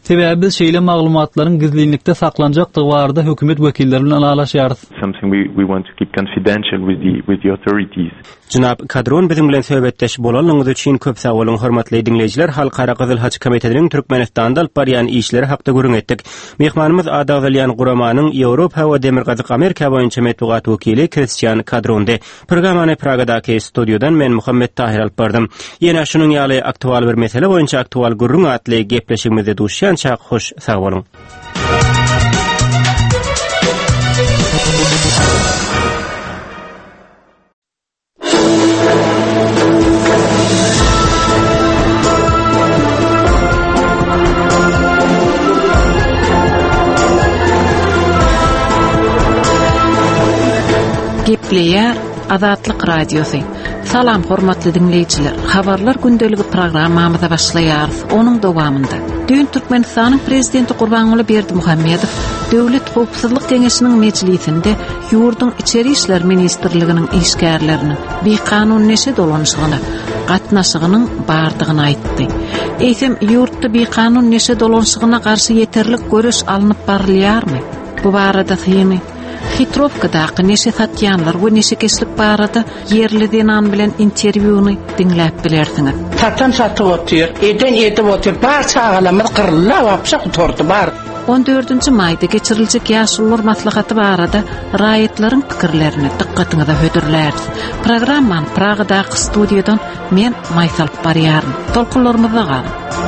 Sebäbi biz şeýle maglumatlaryň gizlilikde saklanjakdygy barada hökümet wekilleri bilen aralaşýarys. Something we we want to keep confidential with the with the authorities. Jynap Kadron biziň bilen söhbetdeş bolanyňyz üçin köp sag bolun hormatly dinleýijiler. Halkara Gyzyl Haç Komitetining Türkmenistanda alyp barýan işleri hakda görüň etdik. Mehmanymyz Adagylyan Guramanyň Ýewropa we Demirgazyk Amerika boýunça metbuat wekili Christian Kadrondy. Programany Pragadaky studiodan men Muhammed Tahir alyp bardym. Ýene şunyň ýaly aktual bir mesele boýunça aktual gurrun atly gepleşigimizde duşýança hoş sag bolun. Gepleýär Azatlyk Radiosu. Salam hormatly dinleýijiler. Habarlar gündeligi programmamyza başlaýar. Onuň dowamynda dün Türkmenistanyň prezidenti Gurbanuly Berdimuhammedow Döwlet Howpsuzlyk Geňeşiniň meclisinde ýurdun içeri işler ministrliginiň işgärlerini bir kanun neşe dolanışygyna gatnaşygynyň bardygyny aýtdy. Eýsem ýurtda bir kanun neşe dolanışygyna garşy yeterlik görüş alınıp barylýarmy? Bu barada syny Hitrovkadaky neşe satýanlar we neşe keslik barada yerli denan bilen interwýuny dinläp bilersiňiz. Satan satyp otyr, eden etip otyr, bar çağalamyr qyrylap apşak tordy bar. on dördünçi maýda geçiriljek ýaşullar maslahaty barada raýatlaryň pikirlerini dikkatiňize hödürlärdi. Programmany Pragadaky studiodan men Maýsal barýarym. Tolkunlarymyza galyn.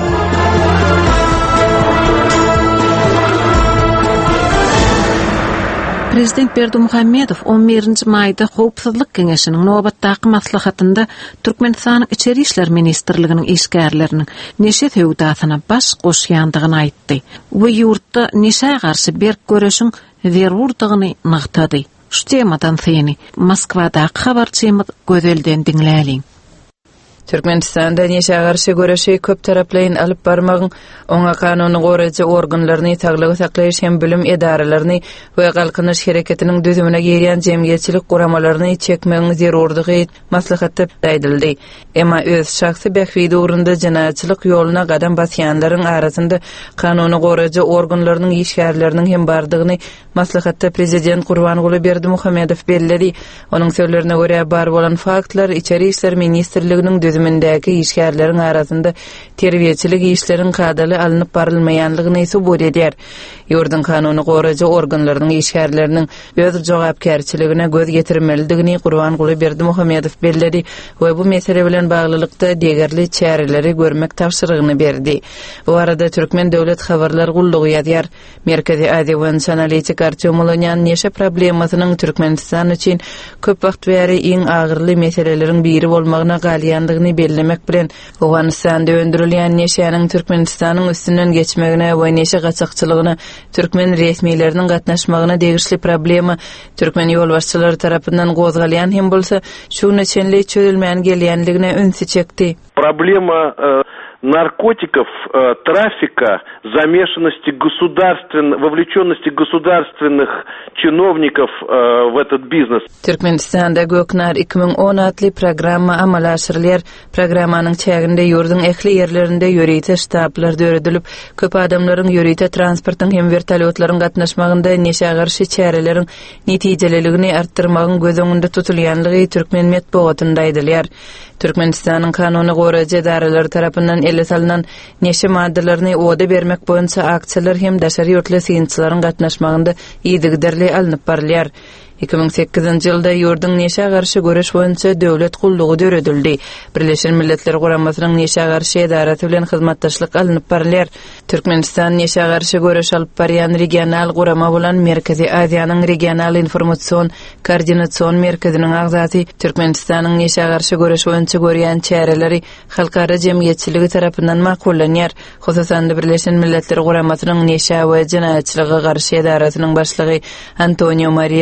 Prezident Berdimuhammedow on birinci maýda Howpsuzlyk Geňeşiniň nobatdaky maslahatynda Türkmenistanyň içeri işler ministrliginiň işgärleriniň neşe töwdasyna baş goşýandygyny aýtdy. Bu ýurtda neşe garşy berk görüşiň zerurdygyny nagtady. Şu temadan syny Moskwadaky habarçymyz Gözelden dinläliň. Türkmenistanda neşe garşy görüşi köp taraplaryň alyp barmagyň oňa kanuny goraýjy organlaryny taglygy saklaýyş hem bilim edaralaryny we galkynyş hereketiniň düzümine girýän jemgyýetçilik guramalaryny çekmegiň zerurdygy maslahatda aýdyldy. Emma öz şahsy bähwidi ugrunda jinaýatçylyk ýoluna gadam basýanlaryň arasynda kanuny goraýjy organlarynyň işgärleriniň hem bardygyny maslahatda prezident Gurbanuly Berdimuhammedow bellädi. Onuň sözlerine görä bar bolan faktlar içeri işler ministrliginiň düzümindäki işgärleriň arasynda terbiýeçilik işleriň kadaly alınıp barylmaýanlygyny subut edýär. Ýurdun kanuny goraýjy organlarynyň işgärleriniň öz jogapkärçiligine göz getirmelidigini Gurbanuly Berdimuhammedow bellädi we bu mesele bilen baglylykda degerli çäreleri görmek tapşyrygyny berdi. Bu arada Türkmen döwlet habarlar gullugy ýazýar. Merkezi Aziýa we analitik artýomulanyň neşe problemasynyň Türkmenistan üçin köp wagt bäri iň agyrly meseleleriň biri bolmagyna galýandygyny bellemek bilen Owganystanda öndürilýän neşäniň Türkmenistanyň üstünden geçmegine we neşe gaçakçylygyna Türkmen resmiýetleriniň gatnaşmagyna degişli problema Türkmen ýolbaşçylary tarapyndan gozgalýan hem bolsa şu neçenli çözülmän gelýänligine ünsü çekdi. Проблема наркотиков, трафика, замешанности государственных, вовлеченности государственных чиновников в этот бизнес. Türkmenistanda Göknar iki bin on adly programma amal aşyrylýar. Programmanyň çäginde ýurdun ähli ýerlerinde ýörite ştablar döredilip, köp adamlaryň ýörite transportyň hem vertolyotlaryň gatnaşmagynda neşe garşy çäreleriň netijelerligini artdyrmagyň göz öňünde tutulýanlygy Türkmen medeniýetinde aýdylýar. Türkmenistanyň kanuny goraýjy edaralary tarapyndan ele salynan neşe maddalaryny oda bermek boýunça aksiýalar hem daşary ýurtly synçylaryň gatnaşmagynda ýygyderli alınıp barylýar. iki bin sekizinji ýylda ýurdun neşe garşy görüş boýunça döwlet gullugy döredildi. Birleşen Milletler Guramasynyň neşe garşy edarasy bilen hyzmatdaşlyk alınıp barylýar. Türkmenistan neşe garşy görüş alyp barýan regional gurama bolan Merkezi Aziýanyň regional informasiýon koordinasiýon merkeziniň agzasy Türkmenistanyň neşe garşy görüş boýunça görýän çäreleri halkara jemgyýetçiligi tarapyndan makullanýar. Hususan Birleşen Milletler Guramasynyň neşe we jinaýatçylyga garşy edarasynyň başlygy Antonio Maria Costa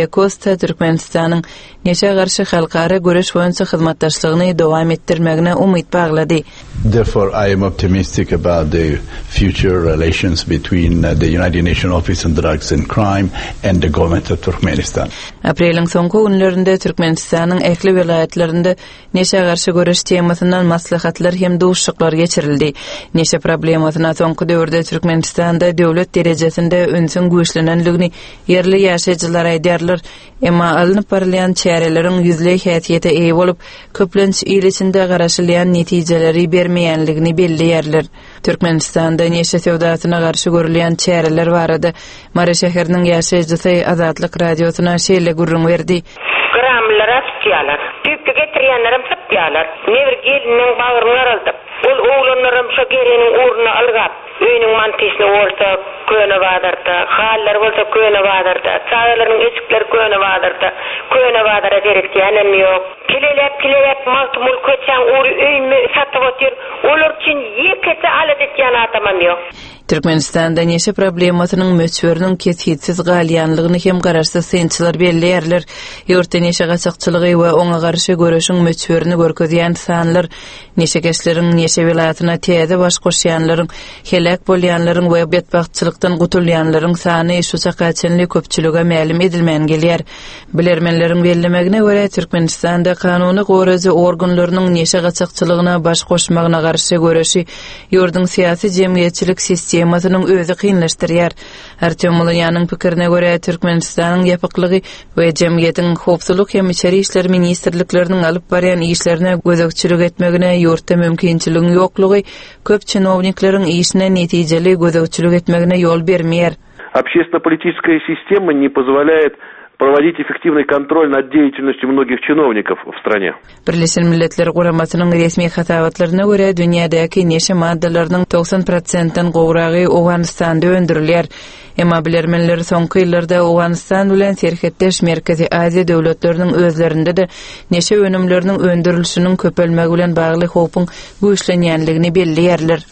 bolsa Türkmenistanyň neçe garşy halkara göreş boýunça hyzmatdaşlygyny dowam etdirmegine umyt baglady. Therefore, I am optimistic about the future relations between uh, the United Nations Office on Drugs and Crime and the government of Turkmenistan. Apreliň soňky günlerinde Türkmenistanyň ekli vilayetlerinde neçe garşy göreş temasyndan maslahatlar hem duşşyklar geçirildi. Neçe problematyna soňky döwürde Türkmenistanda döwlet derejesinde önsüň güýçlenenligini yerli ýaşaýjylar aýdýarlar. Emma alınıp barlayan çäreleriň yüzle häsiýete eýe bolup, köplenç il içinde garaşylýan netijeleri bermeýänligini belliýärler. Türkmenistanda neçe sewdasyna garşy görülýän çäreler barady. Mara şäheriniň ýaşaýjysy Azatlyk radiosyna şeýle gurrun berdi. Gramlara tutýarlar. Tüpli getirýänlerim tutýarlar. Neber geliniň bagyryny aldyp, ol oğlanlarym şu gereniň uğruna algap, öýüniň mantisini bolsa köne badarda, hallar bolsa köne badarda, çağlaryň eşikleri köne badarda, köne badara gerekýänem ýok. Kilelep kilelep maltymul köçäň uğru öýünmi satyp otyr, olar üçin ýekete alat etýän atamam ýok. Türkmenistanda neçe problematynyň möçberiniň ketsiz galyanlygyny hem garaşsyz synçylar belliýärler. Ýurtda neçe gaçakçylygy we oňa garşy göreşiň möçberini görkezýän sanlar, neçe kesleriň neçe vilayatyna täze baş goşýanlaryň, helak bolýanlaryň we betbagtçylykdan gutulýanlaryň sany şu çakaçynly köpçülüge mälim edilmän gelýär. Bilermenleriň bellemegine görä Türkmenistanda kanuny gorazy organlarynyň neçe gaçakçylygyna baş goşmagyna garşy göreşi ýurduň syýasy jemgyýetçilik sistemi Temasynyň özü kynlaşdyrýar. Artyom Mulanyanyň pikirine görä Türkmenistanyň ýapyklygy we jemgyýetiň howpsuzlyk hem içeri işler ministrlikleriniň alyp barýan işlerine gözekçilik etmegine ýurtda mümkinçiligiň ýoklugy köp çynownikleriň işine netijeli gözekçilik etmegine ýol bermeýär. Общественно-политическая система не позволяет проводить эффективный контроль над деятельностью многих чиновников в стране. Birleşen Milletler Guramasynyň resmi hatabatlaryna görä dünýädäki neşe maddalarynyň doksan prosentdan gowragy Awganistanda öndürilýär. Emma bilermenler soňky ýyllarda Awganistan bilen serhetdeş Merkezi Aziýa döwletleriniň özlerinde de neşe önümleriniň öndürilişiniň köpelmegi bilen bagly howpyň güýçlenýänligini belliýärler.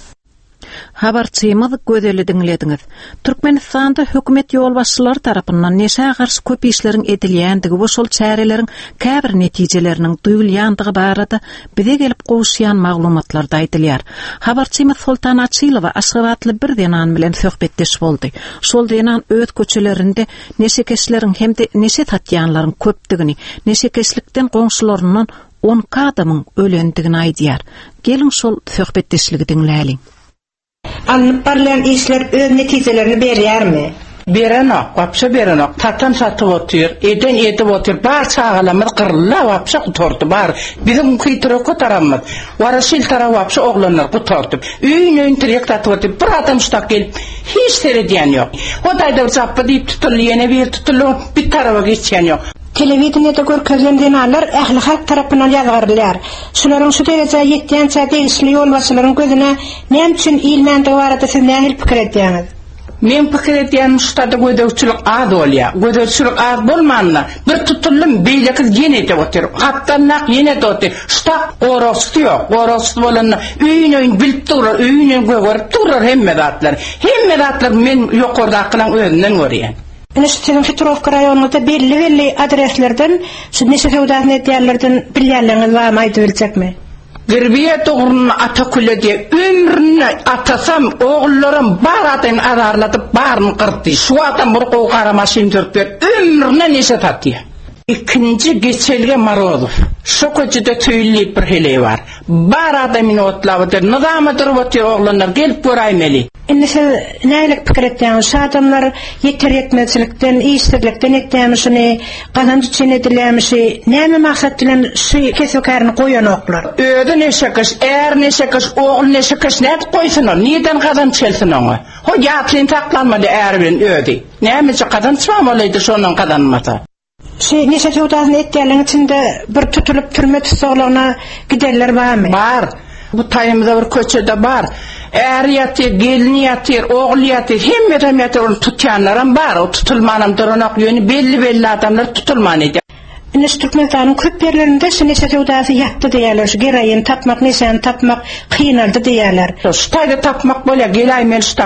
Habarçymyz gödeli dinlediňiz. Türkmenistanda hökümet ýolbaşçylary tarapyndan neşe garşy köp işleriň edilýändigi we şol çäreleriň käbir netijeleriniň duýulýandygy barada bize gelip gowuşýan maglumatlarda aýdylýar. Habarçymyz Sultan Açylowa Aşgabatly bir denan bilen söhbetdeş boldy. Şol denan öýt köçelerinde neşe keşleriň hemde neşe tatýanlaryň köpdigini, neşe keşlikden goňşularynyň on adamyň ölendigini aýdýar. Gelin şol söhbetdeşligi dinläliň. Alınıp barlayan işler öz netijelerini berýärmi? Berenok, wapşa berenok. Tatan satyp otyr, eden etip otyr. Bar çağalamyz gyrla wapşa gutordy bar. Bizim kytyra kotaramyz. Waraşyl tara wapşa oglanlar gutordyp. Üýüne intirek tatyp otyr. Bir adam ştak gelip hiç seredýän ýok. O daýda çapy diýip tutulýan, bir tutulýan, bir tarafa geçýän ýok. Televizionyada görkezlen denalar ähli halk tarapyndan ýazgyrylýar. Şolaryň şu derejä ýetýänçä isli ýolbaşçylaryň gözüne näme üçin ilmände barada siz nähil pikir etýäňiz? Men pikir etýänim şutada gödökçülük az bolýar. Gödökçülük az bolmanda bir tutulum beýleki ýene de otyr. Hatdan nak ýene de otyr. Şuta orosty ýok. Orosty bolan üýüne bilip durar, üýüne görüp durar hemme zatlar. Hemme zatlar men ýokardakylaň özünden görýän. Inştirin Fitrovka rayonunda belli belli adreslerden, şu neşe fevdasını etýärlerden bilýärleňiz barmy aýdyp biljekmi? Girbiye doğrunu atakülle diye ömrünü atasam oğullarım bar atayın ararlatıp barını kırdı. Şu adam bir koğu karamaşın törtüyor. Ömrüne neşe tatıyor. İkinci geçelge Marozov. Şu köçüde tüyleyip bir hele var. Bar adamını otlavatır. Nizamadır otur oğlanlar gelip görəymeli. Indi siz nälik pikir etýäňiz? Şu adamlar yeter yetmezlikden, iýsizlikden etýämişini, gazanç üçin edilýämişi, näme maksat bilen şu kesökärini goýan oklar? Öýde neşekiş, är neşekiş, oğul neşekiş näde goýsunlar? Niýeden gazanç gelsin oňa? Ho ýatlyn taklanmady är bilen öýdi. Näme gazanç bolýdy şondan gazanmasa? Şey neşe fewdasyny etýärleň içinde bir tutulup türme tutsagyna giderler barmy? Bar. Bu taýymyzda bir köçede bar. Er ýatyr, gelin ýatyr, oğul ýatyr, hemme ýatyr tutýanlar bar. O tutulmanam duranak ýöni belli belli adamlar tutulman edi. Indi Türkmenistanyň köp ýerlerinde şu neşe fewdasy ýatdy diýerler. Geraýyn tapmak, neşeni tapmak kynaldy diýerler. Şu taýda tapmak bolýar, gelaýmel şutak.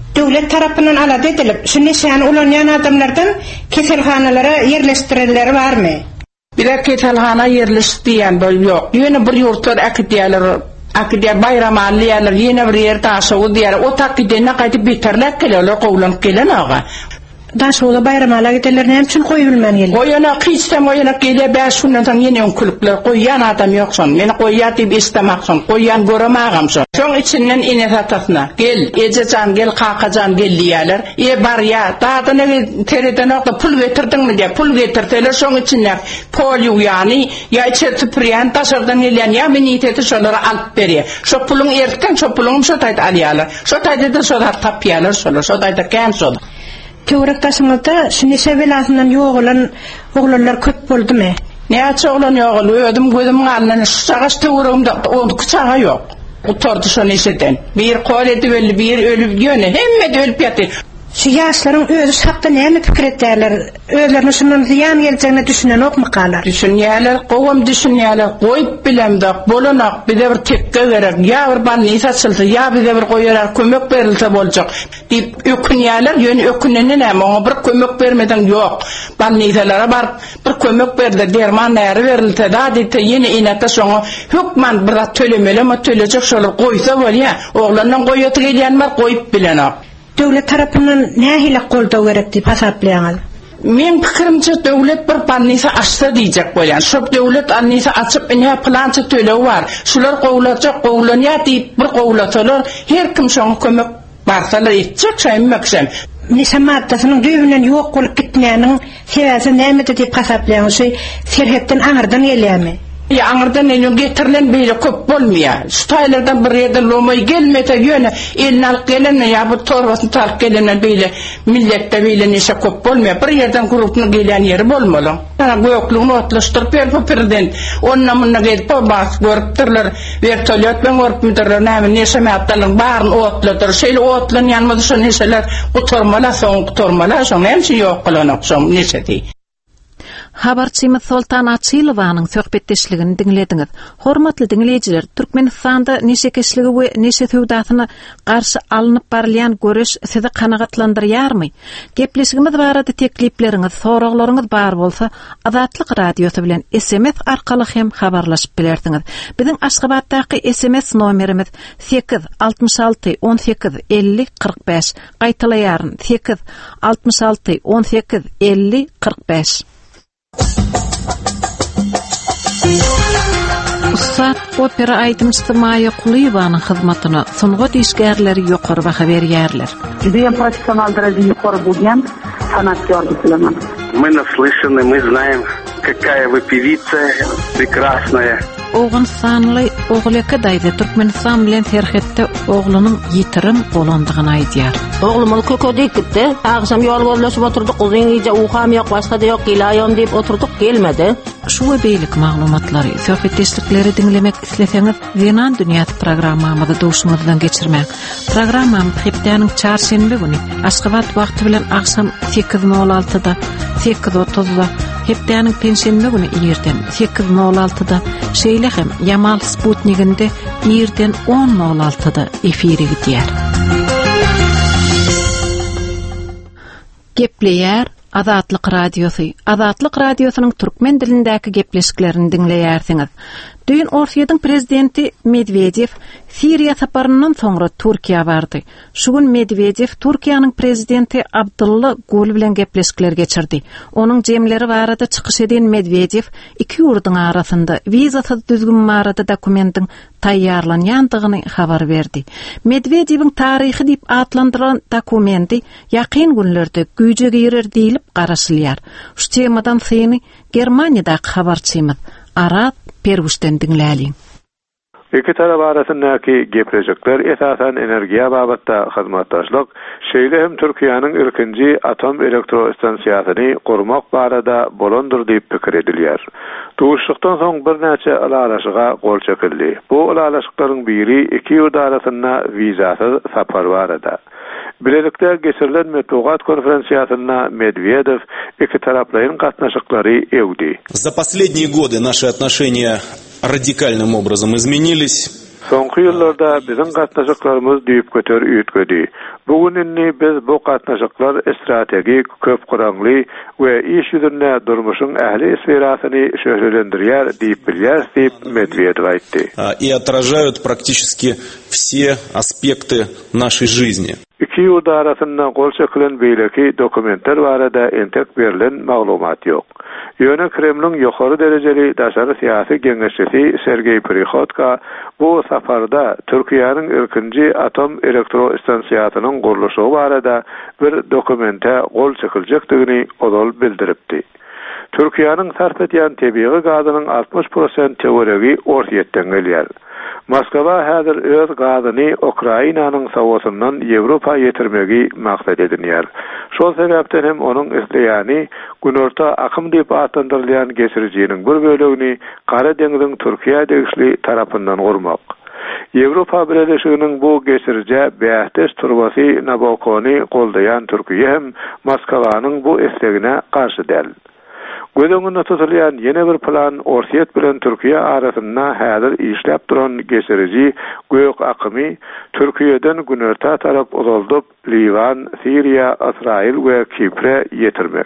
Döwlet tarapyndan alady edilip, şu neşäni ulanýan adamlardan keselhanalara yerleştirilleri barmy? Bir keselhana yerleşdiýän böl ýok. Ýöne bir ýurtlar akdiýalar, akdiýa bayram alýarlar, ýene bir ýer taşawy diýer. O takidene gaýdyp biterler kelýär, gowlan gelen aga. Daşoğlu bayramala giderler ne için koyulman geldi? Koyana kıysam koyana gele beş şundan yine on kulüpler koyan adam yoksun. Meni koyat dip istemaksun. Koyan göremağamsun. Şoň içinden ine satasna. Gel, ejecan gel, kakacan gel diýerler. E bar ya, dadyny tereden okda pul getirdiňmi diýip pul getirdiler. Şoň içinden pol ýany ya içerti priýan taşardan gelen ya meni ýetdi şolara alyp berýär. Şo pulun erken şo pulun şo taýda alýarlar. Şo taýda da şo tapýarlar şolar. Şo taýda käm şo. Teorik taşımada şu neşe belasından yoğulan oğlanlar köp boldu mu? Ne açı oğlan yoğulu, ödüm gözüm ağırlan, şu sağaç teoriğimde onu kıçağa yok. Utordu şu neşeden. Bir kol edip öldü, bir ölüp yönü, hemme de ölüp yatır. Şu yaşların özü sakta neymi fikir ettiler? Özlerinin şunun ziyan geleceğini düşünen ok mu kalar? Düşünýärler, gowam düşünýärler, goýup bilemdik, bolanak, bir de bir tekke gerek, ya bir ban nisa çılsa, ya bir de bir goýarar, kömek berilse boljak. Dip ökünýärler, ýöne öküneni näme, oňa bir kömek bermeden ýok. Ban nisalara bar, bir kömek berdi, derman näre berilse da, diýdi, ýene inata şoňa hükman bir tölemeli, ama tölejek şolar goýsa bolýa, oglanyň goýaty gelýän bar, goýup bilenak. Döwlet tarapyndan nähile goldaw gerek diýip hasaplaýaňyz? Men pikirimçe döwlet bir panisa açsa diýjek bolýan. Şo döwlet annisa açyp ine plança tölew bar. Şular gowlajak, gowlanýar diýip bir gowlasalar, her kim şoňa kömek barsalar etjek, şaýmaksam. Nisa maddasynyň düýbünden ýok bolup gitmäniň sebäbi nämedir diýip hasaplaýaňyz? Serhetden aňyrdan gelýärmi? Ya aňyrdan ene getirilen beýle köp bolmaýar. Şu taýlardan bir ýerden lomoy gelmese ýöne elini alyp gelen ya bu torbasyny talyp gelen beýle milletde beýle neşe köp bolmaýar. Bir ýerden grupny gelen ýeri bolmaly. Ana goýoklugyny otlaşdyryp ber prezident. Onna munna gelip bas görüpdirler. Vertolyot bilen görüpdirler. Näme neşe mäpdalaryň baryny otladyr. Şeýle otlanýanmady şu neşeler gutormala soň gutormala soň hemsi ýok kılanak soň neşedi. Habarçymyz Sultan Açylowanyň söhbetdeşligini dinlediňiz. Hormatly dinleýijiler, Türkmenistanda neşe keşligi we neşe töwdatyna garşy alınıp barlayan görüş sizi kanagatlandyrýarmy? Gepleşigimiz barada teklipleriňiz, soraklaryňyz bar bolsa, Azatlyk radiosu bilen S M S arkaly hem habarlaşyp bilersiňiz. Biziň Aşgabatdaky S M S nomerimiz sekiz altmış alty on sekiz elli kırk beş. Gaýtalaýaryn sekiz altmış alty on sekiz elli kırk beş. Ustad opera aýdymçysy Maýa Qulyýowanyň hyzmatyna soňga diýişgärleri ýokary baha berýärler. Judayam professional derejede ýokary bolýan sanatkar diýilen. Мы наслышаны, мы знаем, какая вы певица прекрасная. Oğun sanly oğlaka daýda Türkmenistan bilen terhetde oğlunyň ýitirim bolandygyny aýdýar. Oğlum kökö dikdi. Agşam ýol bollaşyp oturduk, uzun iýje uğam ýok, başga da ýok, ilaýam diýip oturduk, gelmedi. Şu we beýlik maglumatlary, söhbetdeşlikleri dinlemek isleseňiz, Zenan Dünýäsi programmamyzy duşuňyzdan geçirmäň. Programmam hepdeniň çarşembe güni Aşgabat wagty bilen agşam sekiz nol altyda, sekiz otuzda, hepdeniň penşembe güni ýerden sekiz nol altyda, şeýle hem Yamal Sputnikinde ýerden on nol altyda efiri gidýär. Gepleýär Azatlyk radiosu. Azatlyk radiosynyň türkmen dilindäki gepleşiklerini dinleýärsiňiz. Düýün Orsiýadyň prezidenti Medvedev Siriýa saparynyň soňra Türkiýe bardy. Şu gün Medvedev Türkiýanyň prezidenti Abdulla Gül bilen gepleşikler geçirdi. Onuň jemleri barada çykyş eden Medvedev iki ýurdyň arasynda wizasy düzgün barada dokumentin taýýarlanýandygyny habar berdi. Medvedewiň taryhy diýip atlandyran dokumenti ýakyn günlerde güýje girer diýilip garaşylýar. Şu temadan seni Germaniýadaky habarçymyz Arat Perwüşden dinläliň. İki taraf arasındaki gepleşikler esasen energiýa babatda hyzmatdaşlyk, şeýle hem Türkiýanyň ilkinji atom elektrostansiýasyny gurmak barada bolandyr diýip pikir edilýär. Tuguşlukdan soň bir näçe alalaşyga gol çekildi. Bu alalaşyklaryň biri iki ýurt arasynda wizasyz sapar barada. Bilelikde geçirilen Metbugat konferensiýasyna Medvedev iki taraplaryň gatnaşyklary ewdi. За последние годы наши отношения радикальным образом изменились. Soňky ýyllarda biziň gatnaşyklarymyz düýüp göter üýtgedi. Bugün inni biz bu gatnaşyklar stratejik, köp gurangly we iş ýüzünde durmuşyň ähli sferasyny şöhretlendirýär diýip bilýär diýip Medvedev aýtdy. И отражают практически все аспекты нашей жизни. İki ýurda arasynda gol çekilen beýleki dokumentler barada entek berilen maglumat ýok. Ýöne Kremliň ýokary derejeli daşary syýasy geňeşçisi Sergey Prihodko bu safarda Türkiýanyň ilkinji atom elektro stansiýasynyň gurulşy barada bir dokumente gol çekiljakdygyny odol bildiripdi. Türkiýanyň sarf etýän tebii gazynyň altmış prosent teoregi ortaýetden gelýär. Moskwa häzir öz gazyny Ukrainanyň sowatyndan Ýewropa ýetirmegi maksat edinýär. Şol sebäpden hem onuň isleýäni günorta akym diýip atandyrylýan geçirjiniň bir bölegini Kara deňziň Türkiýe degişli tarapyndan gurmak. Ýewropa Birleşiginiň bu geçirje Bähtes turbasy Nabokony goldaýan Türkiýe hem Moskwanyň bu islegine garşy däl. Gözüňde tutulýan ýene bir plan Orsiýet bilen Türkiýe arasynda häzir işläp duran geçiriji gök akymy Türkiýeden günorta tarap uzaldyp Liwan, Siriýa, Israil we Kipre ýetirmek.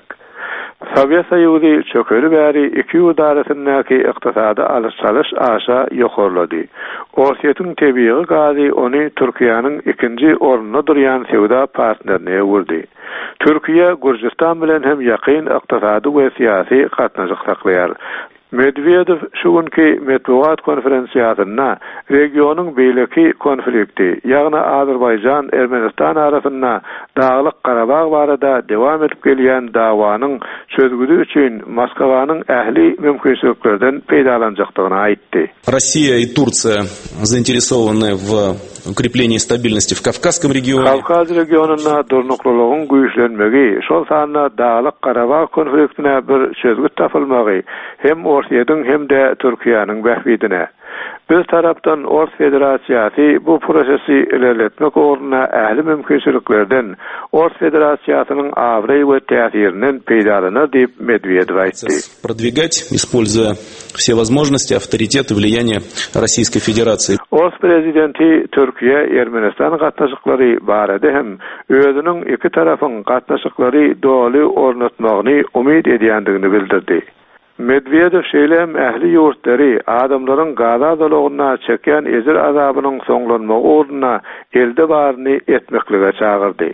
Sovet Soýuzy çökeli bäri iki ýurt arasyndaky ykdysady alış-çalış aşa ýokarlady. Orsiýetiň tebii gazy ony Türkiýanyň ikinji ornuna durýan sewda partnerine wurdy. Türkiýe Gürjistan bilen hem ýakyn ykdysady we syýasy gatnaşyk saklaýar. Medvedev şu günkü metbuat konferensiýasynda regionyň beýleki konflikti, ýagny Azerbaýjan Ermenistan arasynda Daglyk Garabag barada dewam edip gelýän dawanyň çözgüdü üçin Moskwanyň ähli mümkinçiliklerden peýdalanjakdygyny aýtdy. Россия и Турция заинтересованы в укреплении стабильности в Кавказском регионе. Kavkaz regionunda durnuklylygyň güýçlenmegi, şol sanda Daglyk Garabag konfliktine bir çözgüt tapylmagy hem Orsiýetiň hem de Türkiýanyň bähbidine. Bir tarapdan Ors Federasiýasy bu prosesi ilerletmek ornuna ähli mümkinçiliklerden Ors Federasiýasynyň awry we täsirinden peýdalanyr diýip Medvedev aýtdy. Продвигать, используя все возможности, авторитет и влияние Российской Федерации. Ors prezidenti Türkiýe Ermenistan gatnaşyklary barada hem özüniň iki tarapyň gatnaşyklary doly ornatmagyny umyt edýändigini bildirdi. Medvedev şeýlem ähli ýurtları adamlaryň gaza dolugyna çeken ezir azabynyň soňlanmagy ornuna elde baryny etmeklige çagyrdy.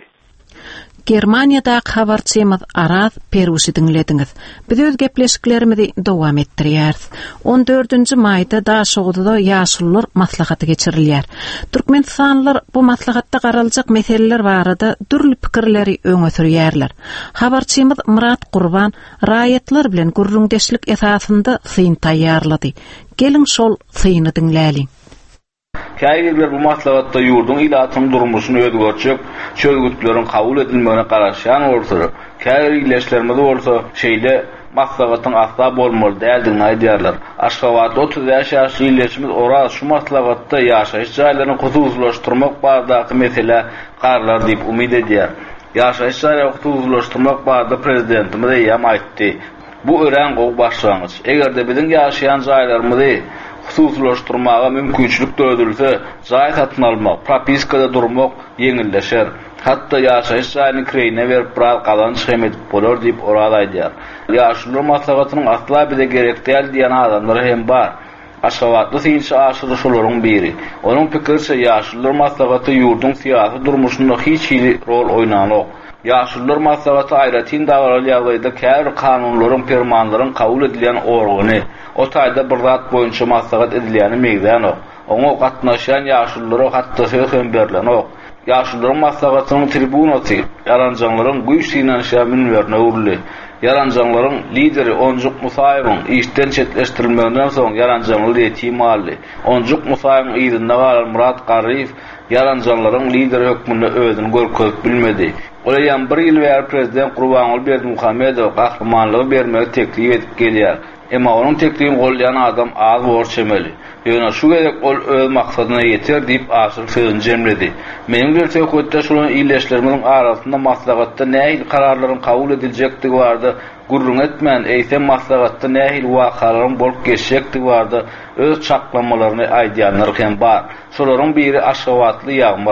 Germaniýada habarçymyz Araz Perusi dinlediňiz. Biz öz gepleşiklerimizi dowam etdirýäris. on dördünji maýda Daşoğuda ýaşullar maslahaty geçirilýär. Türkmenistanlylar bu maslahatda garalyjak meseleler barada türli pikirleri öňe sürýärler. Habarçymyz Murat Gurban raýatlar bilen gurrundeşlik esasynda syn taýýarlady. Gelin şol syny dinläliň. Käýgirler bu maslahatda ýurdun ilatyň durmuşyny özgertjek, çözgütleriň kabul edilmegine garaşan bolsa, käýgirleşlerimiz bolsa, şeýle maslahatyň asla bolmaly däldigini aýdýarlar. Aşgabat otuz ýaşly ýyllaşmyz ora şu maslahatda ýaşaýyş jaýlaryny hususlaşdyrmak barada mesele garlar diýip umyt edýär. Ýaşaýyş jaýlaryny hususlaşdyrmak barada prezidentimiz ýa aýtdy. Bu ören gowy başlangyç. Egerde biziň ýaşaýan jaýlarymyzy hususlaşdyrmaga mümkinçilik döredilse, jaý satyn almak, propiskada durmak ýeňilleşer. Hatda ýaşaýyş jaýyny kirene berip biraz kazanç hem edip bolar diýip orada aýdýar. Ýaşulylar maslahatynyň asla bize gerek däl diýen adamlar hem bar. Aşgabatly synçy aşyryşylaryň biri. Onuň pikirçe ýaşulylar maslahaty ýurdun syýasy durmuşynda hiç rol oýnanok. Ýaşulylar maslahaty aýratyn dagaral ýagdaýda käbir kanunlaryň, fermanlaryň kabul edilen organy, o taýda bir zat boýunça maslahat edilýäni meýdanok. Oňa gatnaşan ýaşulylara hatda söz hem berilenok. Ýaşulylar maslahatynyň tribunasy, ýaranjanlaryň güýçliňe şämin berne urly. Ýaranjanlaryň lideri Onjuk Musaýewiň işden çetleşdirilmegenden soň ýaranjanly ýetimali. Onjuk Musaýewiň ýerinde galan Murat Garyf ýaranjanlaryň lideri hökmünde özüni görkezip bilmedi. Olaýan bir ýyl bäri prezident Gurbanguly Berdimuhammedow gahrymanlygy bermegi teklip edip gelýär. Emma onuň teklibini golýan adam az borçemeli. Ýöne şu gerek ol öz maksadyna ýeter diýip aşyr sözüni jemledi. Meniň hökümetde şulan ýyllaşlarymyň arasynda maslahatda nähil kararlaryň kabul ediljekdigi bardy. Gurrun etmän eýsem maslahatda nähil wakalaryň bolup geçjekdigi bardy. Öz çaklamalaryny aýdýanlar hem bar. Şolaryň biri Aşgabatly Ýagmyr.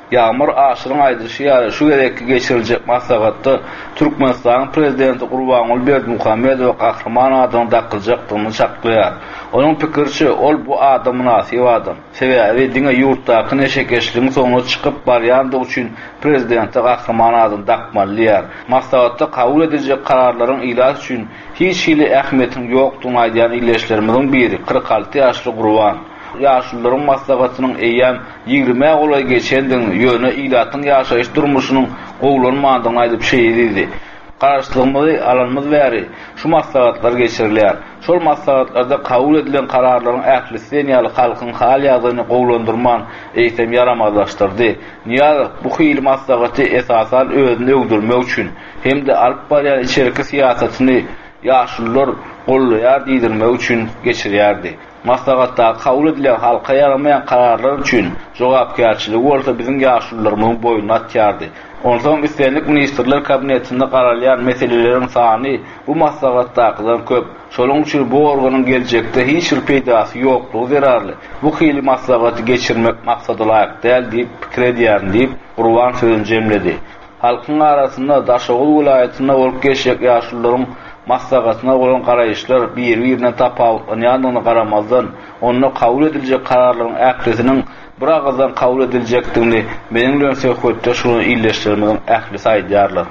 Yağmur aşırın aýdyşy ýaly şu gerekli geçiriljek maslahatda Türkmenistan prezidenti Gurbanguly Berdimuhammedow Kahraman adyny dakyljakdygyny çakýar. Onun pikirçi ol bu adam münasib adam. Sebäbi diňe ýurtdaky neşekeşligiň soňuna çykyp barýandy üçin prezidenti Kahraman adyny dakmalýar. Maslahatda kabul ediljek kararlaryň ilaç üçin hiç hili ähmiýetiň ýokdugyny aýdýan illeşlerimiziň biri kırk alty ýaşly Gurban. Yaşlıların maslahatynyň eýýän ýigirme golay geçendiň ýöne ilatyň ýaşaýyş durmuşynyň gowlanmadygyny aýdyp şeýledi. Garaşdyrmady alanmaz bäri şu maslahatlar geçirilýär. Şol maslahatlarda kabul edilen kararlaryň ählisiň ýaly halkyň hal ýazyny gowlandyrman eýsem yaramazlaşdyrdy. Niýe bu hyl maslahaty esasan özüni öldürmek üçin hem-de alyp barýan içerki siýasatyny ýaşlylar gollaýar diýdirmek üçin geçirýärdi. Maslahatda kabul edilen halka yaramayan kararlar üçün jogapkärçiligi bolsa bizim ýaşlylarymyň boýuna atýardy. Ondan Üstünlük Ministrler Kabinetinde garalýan meselelerin sany bu maslahatdakydan köp. Şonuň üçin bu organyň geljekde hiç bir peýdasy ýoklugy zerarly. Bu hyly maslahaty geçirmek maksady laýyk däl diýip pikir edýär diýip Gurban sözüni jemledi. Halkyň arasynda Daşoğul vilayatyna bolup geçýek ýaşlylaryň maslahatyna bolan garaýyşlar bir-birine tapawutlanýanyna garamazdan onu kabul ediljek kararlaryň ählisiniň bir agazdan kabul ediljekdigini meniň söhbetde şunu illeşdirmegin ählisi aýdýarlar.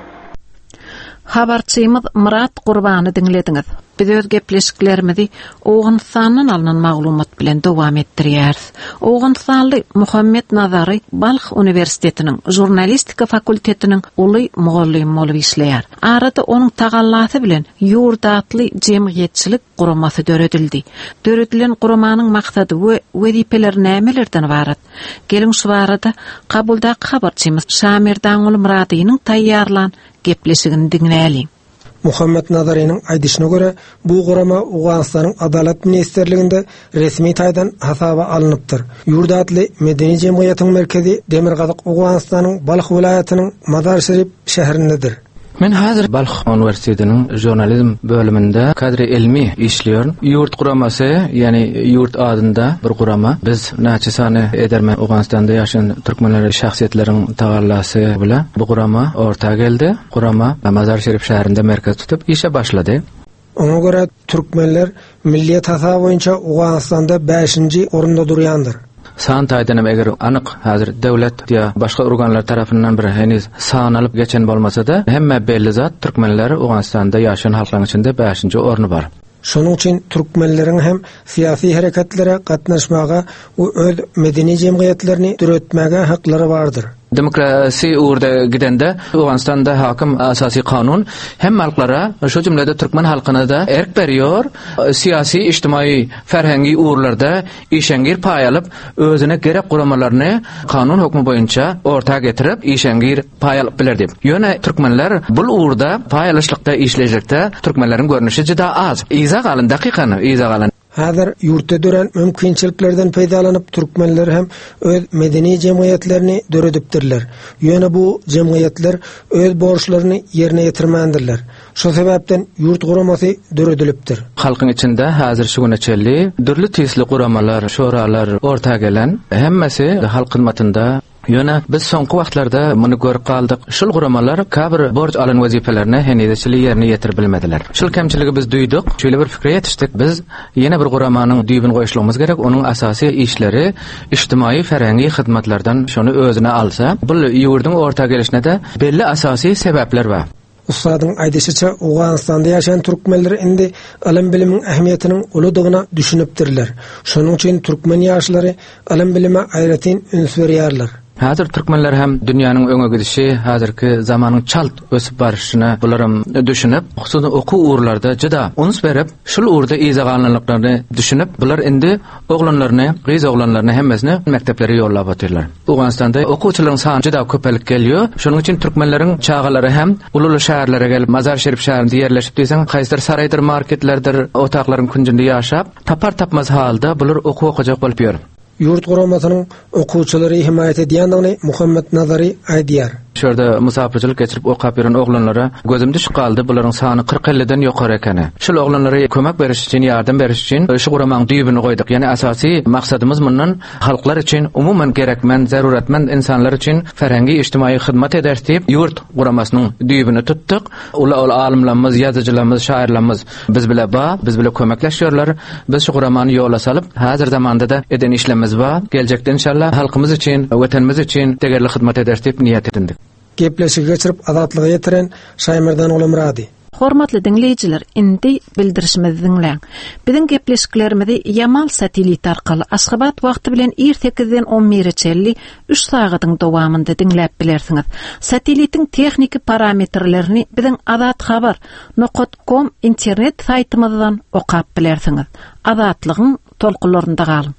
Habarçymyz Murat Gurbany dinlediňiz. Biz öz gepleşiklerimizi Owganystanyň alynan maglumat bilen dowam etdirýäris. Owganystanly Muhammed Nazary Balx Universitetiniň jurnalistika fakultetiniň uly mugallim bolup işleýär. Arada onuň tagallasy bilen ýurdatly jemgyýetçilik guramasy döredildi. Döredilen guramanyň maksady we wezipeler nämelerden ibarat? Gelin şu barada kabuldaky habarçymyz Şamirdan uly Muradynyň taýýarlan gepleşigini dinläýäli. Muhammed Nazary'nin aýdyşyna göre bu gurama Owganystanyň Adalet Ministrliginde resmi taýdan hasaba alınıpdyr. Ýurdatly medeni jemgyýetiň merkezi Demirgazyk Owganystanyň Balx vilayatynyň Mazar Şerif şäherindedir. Men hazır Balx Üniversitetiniň jurnalizm bölüminde kadri ilmi işliyorum. Yurt guramasy, yani yurt adında bir gurama. Biz näçe sany ederme Owganystanda ýaşaýan türkmenler şahsiýetleriň tagallasy bilen bu gurama orta geldi. Gurama Mazar Şerif şäherinde merkez tutup işe başlady. Ona göre Türkmenler milliyet hasabı boyunca Owganystanda beşinci orunda durýandyr. San taýdanam eger anyk hazır döwlet ýa başga organlar tarapyndan bir heniz san alyp geçen bolmasa-da hemme belli zat Türkmenler Owganystanda ýaşaýan halklaryň içinde beşinci orny bar. Şonuň üçin türkmenleriň hem syýasy hareketlere gatnaşmaga we öz medeni jemgyýetlerini düretmäge haklary bardyr. Demokrasi uğurda gidende Owganystanda hakim asasy kanun hem halklara şu cümlede Türkmen halkyna da erk berýär. Siyasi, ijtimai, ferhengi uğurlarda işengir pay alyp özüne gerek guramalaryny kanun hukmy boýunça orta getirip işengir pay alyp biler diýip. Ýöne türkmenler bu uğurda pay alyşlykda işlejekde türkmenleriň görnüşi juda az. Iza galan dakykany, iza galan Hazır yurtda duran mümkinçiliklerden peýdalanyp türkmenler hem öz medeni jemgyýetlerini döredipdirler. Ýöne bu jemgyýetler öz borçlaryny ýerine ýetirmändirler. Şo sebäpden yurt guramasy döredilipdir. Halkyň içinde hazır şu güneçeli dürli tesli guramalar, şoralar orta gelen hemmesi halk hyzmatynda. Ýöne biz soňky wagtlarda muny görüp galdyk. Şol guramalar kabir borç alan wezipelerini henüzçilik ýerine ýetirip bilmediler. Şol kemçiligi biz duýduk. Şöyle bir fikre ýetişdik. Biz ýene bir guramanyň düýbüni goýuşlygymyz gerek. Onuň asasy işleri ijtimai ferhengi hyzmatlardan şonu özüne alsa, bu ýurduň orta gelişine de belli asasy sebäpler bar. Ustadyň aýdyşyça Owganystanda ýaşaýan türkmenler indi alim bilimiň ähmiýetiniň ulydygyna düşünipdirler. Şonuň üçin türkmen ýaşlary alim bilime aýratyn üns berýärler. Hazır Türkmenler hem dünýäniň öňe gidişi, hazırky zamanyň çalt ösüp barşyna bularym düşünip, hususy oku uğurlarda juda uns berip, şol uğurda izaganlyklaryny düşünip, bular indi oglanlaryny, gyz oglanlaryny hemmesini mekteplere ýollap atyrlar. Owganystanda okuwçylaryň sany juda köpelik gelýär. Şonuň üçin türkmenleriň çağalary hem ulul şäherlere gelip Mazar Şerif şäherinde ýerleşip diýsen, haýsyr saraýdyr, marketlerdir, otaklaryň kündünde ýaşap, tapar tapmaz halda bular oku okujak bolup ýör. Yurt guramasynyň okuwçylary himayet edýändigini Muhammed Nazary aýdýar. Şurada musafirçilik geçirip okap yeren oglanlara gözüm düşüp kaldı. Buların sany kırk elli'den ýokary ekeni. Şol oglanlara kömek beriş için, yardım beriş için şu guramaň düýbüni goýduk. Yani asasy maksadymız mundan halklar için, umumen gerekmen, zaruratmand insanlar için ferhengi ijtimai hyzmat eder diýip ýurt guramasynyň düýbüni tuttuk. Ula ol alimlerimiz, ýazyjylarymız, şairlerimiz biz bile ba, biz bile kömekleşýärler. Biz şu guramany ýola salyp, häzir zamanda da eden işlemimiz ba. Geljekde inşallah halkymyz için, wetenimiz için tegerli hyzmat eder diýip niýet etdik. Gepleşik geçirip adatlygy ýetiren Şaýmyrdan Ulamrady. Hormatly dinleýijiler, indi bildirişimizi dinleň. Biziň gepleşiklerimizi Yamal satelit arkaly Aşgabat wagty bilen sekizden on birçe elli üç sagatyň dowamında dinläp bilersiňiz. Satelitiň texniki parametrlerini biziň adat habar nokta com internet saýtymyzdan okap bilersiňiz. Adatlygyň tolkunlarynda galyň.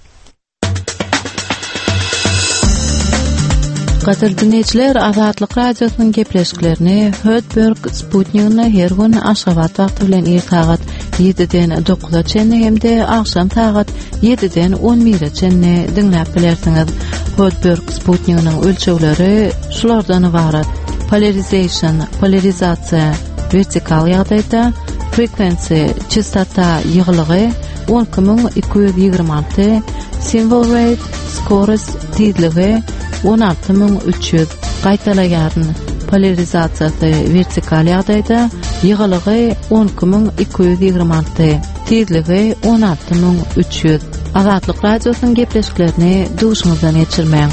Gadir dinleyijiler, Azatlyk radiosynyň gepleşiklerini Hödberg Sputnik'ne her gün Aşgabat wagty bilen er sagat ýediden dokuza çenli hemde akşam sagat ýediden on birçe çenli dinläp bilersiňiz. Hödberg Sputnik'niň ölçegleri şulardan ibarat: polarization, polarizasiýa, vertikal ýagdaýda, frequency, çystata ýygylygy on iki bin iki yüz ýygrima alty, symbol rate, scores, tezligi on alty bin üç yüz. Gaýtalaýaryn polarizasiýasy vertikal ýagdaýda ýygylygy on iki bin iki yüz ýygrima alty, tezligi on alty bin üç yüz. Azatlyk radiosynyň gepleşiklerini duşuňyzdan geçirmeň.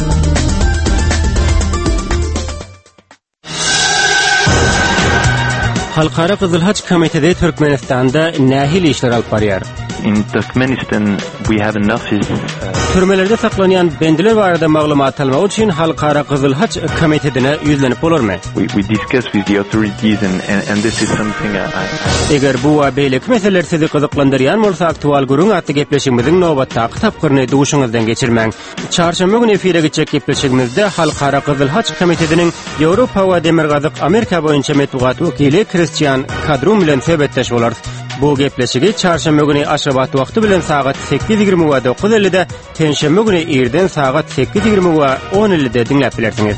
Halkara Kızıl Haç Komitesi Türkmenistan'da nähil işler alyp barýar. In Turkmenistan, we have enough is uh... Türmelerde saklanyň bendiler barada maglumat almak üçin Halkara Kızıl Haç Komitesine ýüzlenip bolarmy? We, we discuss with the authorities and, and, and this is something I... I... Eger bu we beýlik meseleler sizi gyzyklandyrýan bolsa aktual gurun atly gepleşigimiziň nowbatdaky tapgyryny duşuňyzdan geçirmeň. Çarşamba güni efire geçek gepleşigimizde Halkara Kızıl Haç Komitesiniň Ýewropa we Demirgazyk Amerika boýunça metbuat wekili Christian Kadrum bilen söhbetleş bolar. Bu gepleşigi çarşamba güni Aşgabat wagty bilen sagat sekiz ýygrima we dokuz ellide, tenşembe güni erden sagat sekiz ýygrima we on ellide dinläp bilersiňiz.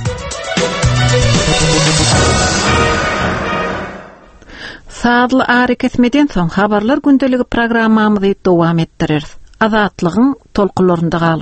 Saatly areketmeden soň habarlar gündeligi programmamyzy dowam etdireriz. Azatlygyň tolkunlarynda galyň.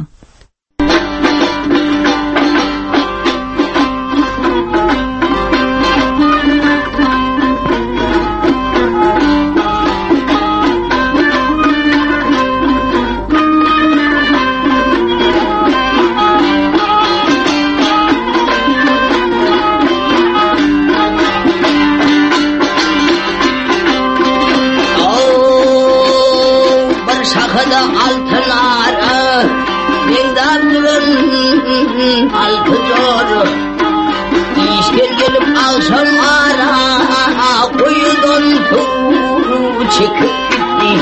Alkızor İşler gelip alsam ara Kuyudan tuğru çıkıp gitti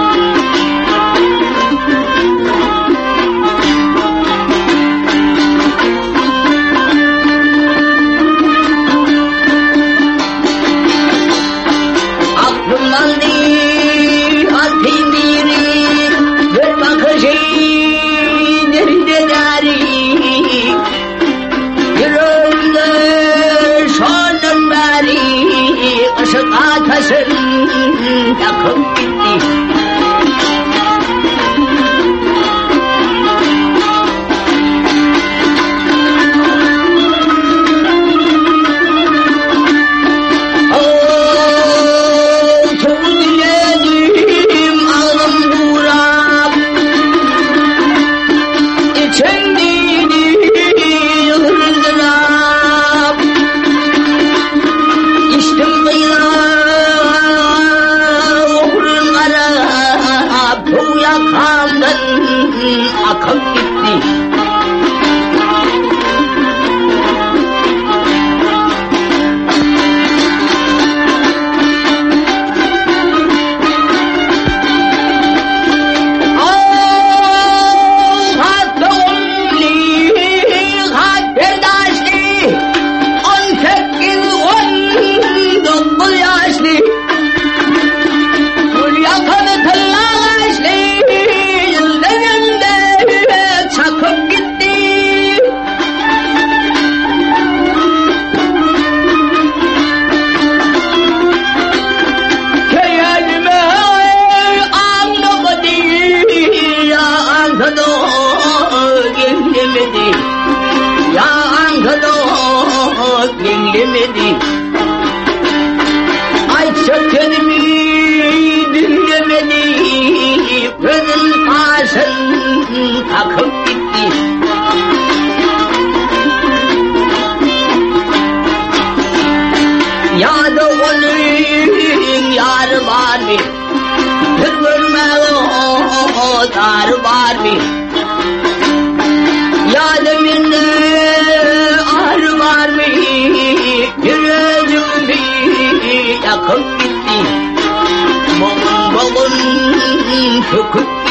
Aklımdan değil altın biri Bir bakışı nerede dari Işık ateşin yakıp gitti ağrı var mı? Yadımında ağrı var mı? Yüreğim bir yakıp gitti. Boğun boğun çöküp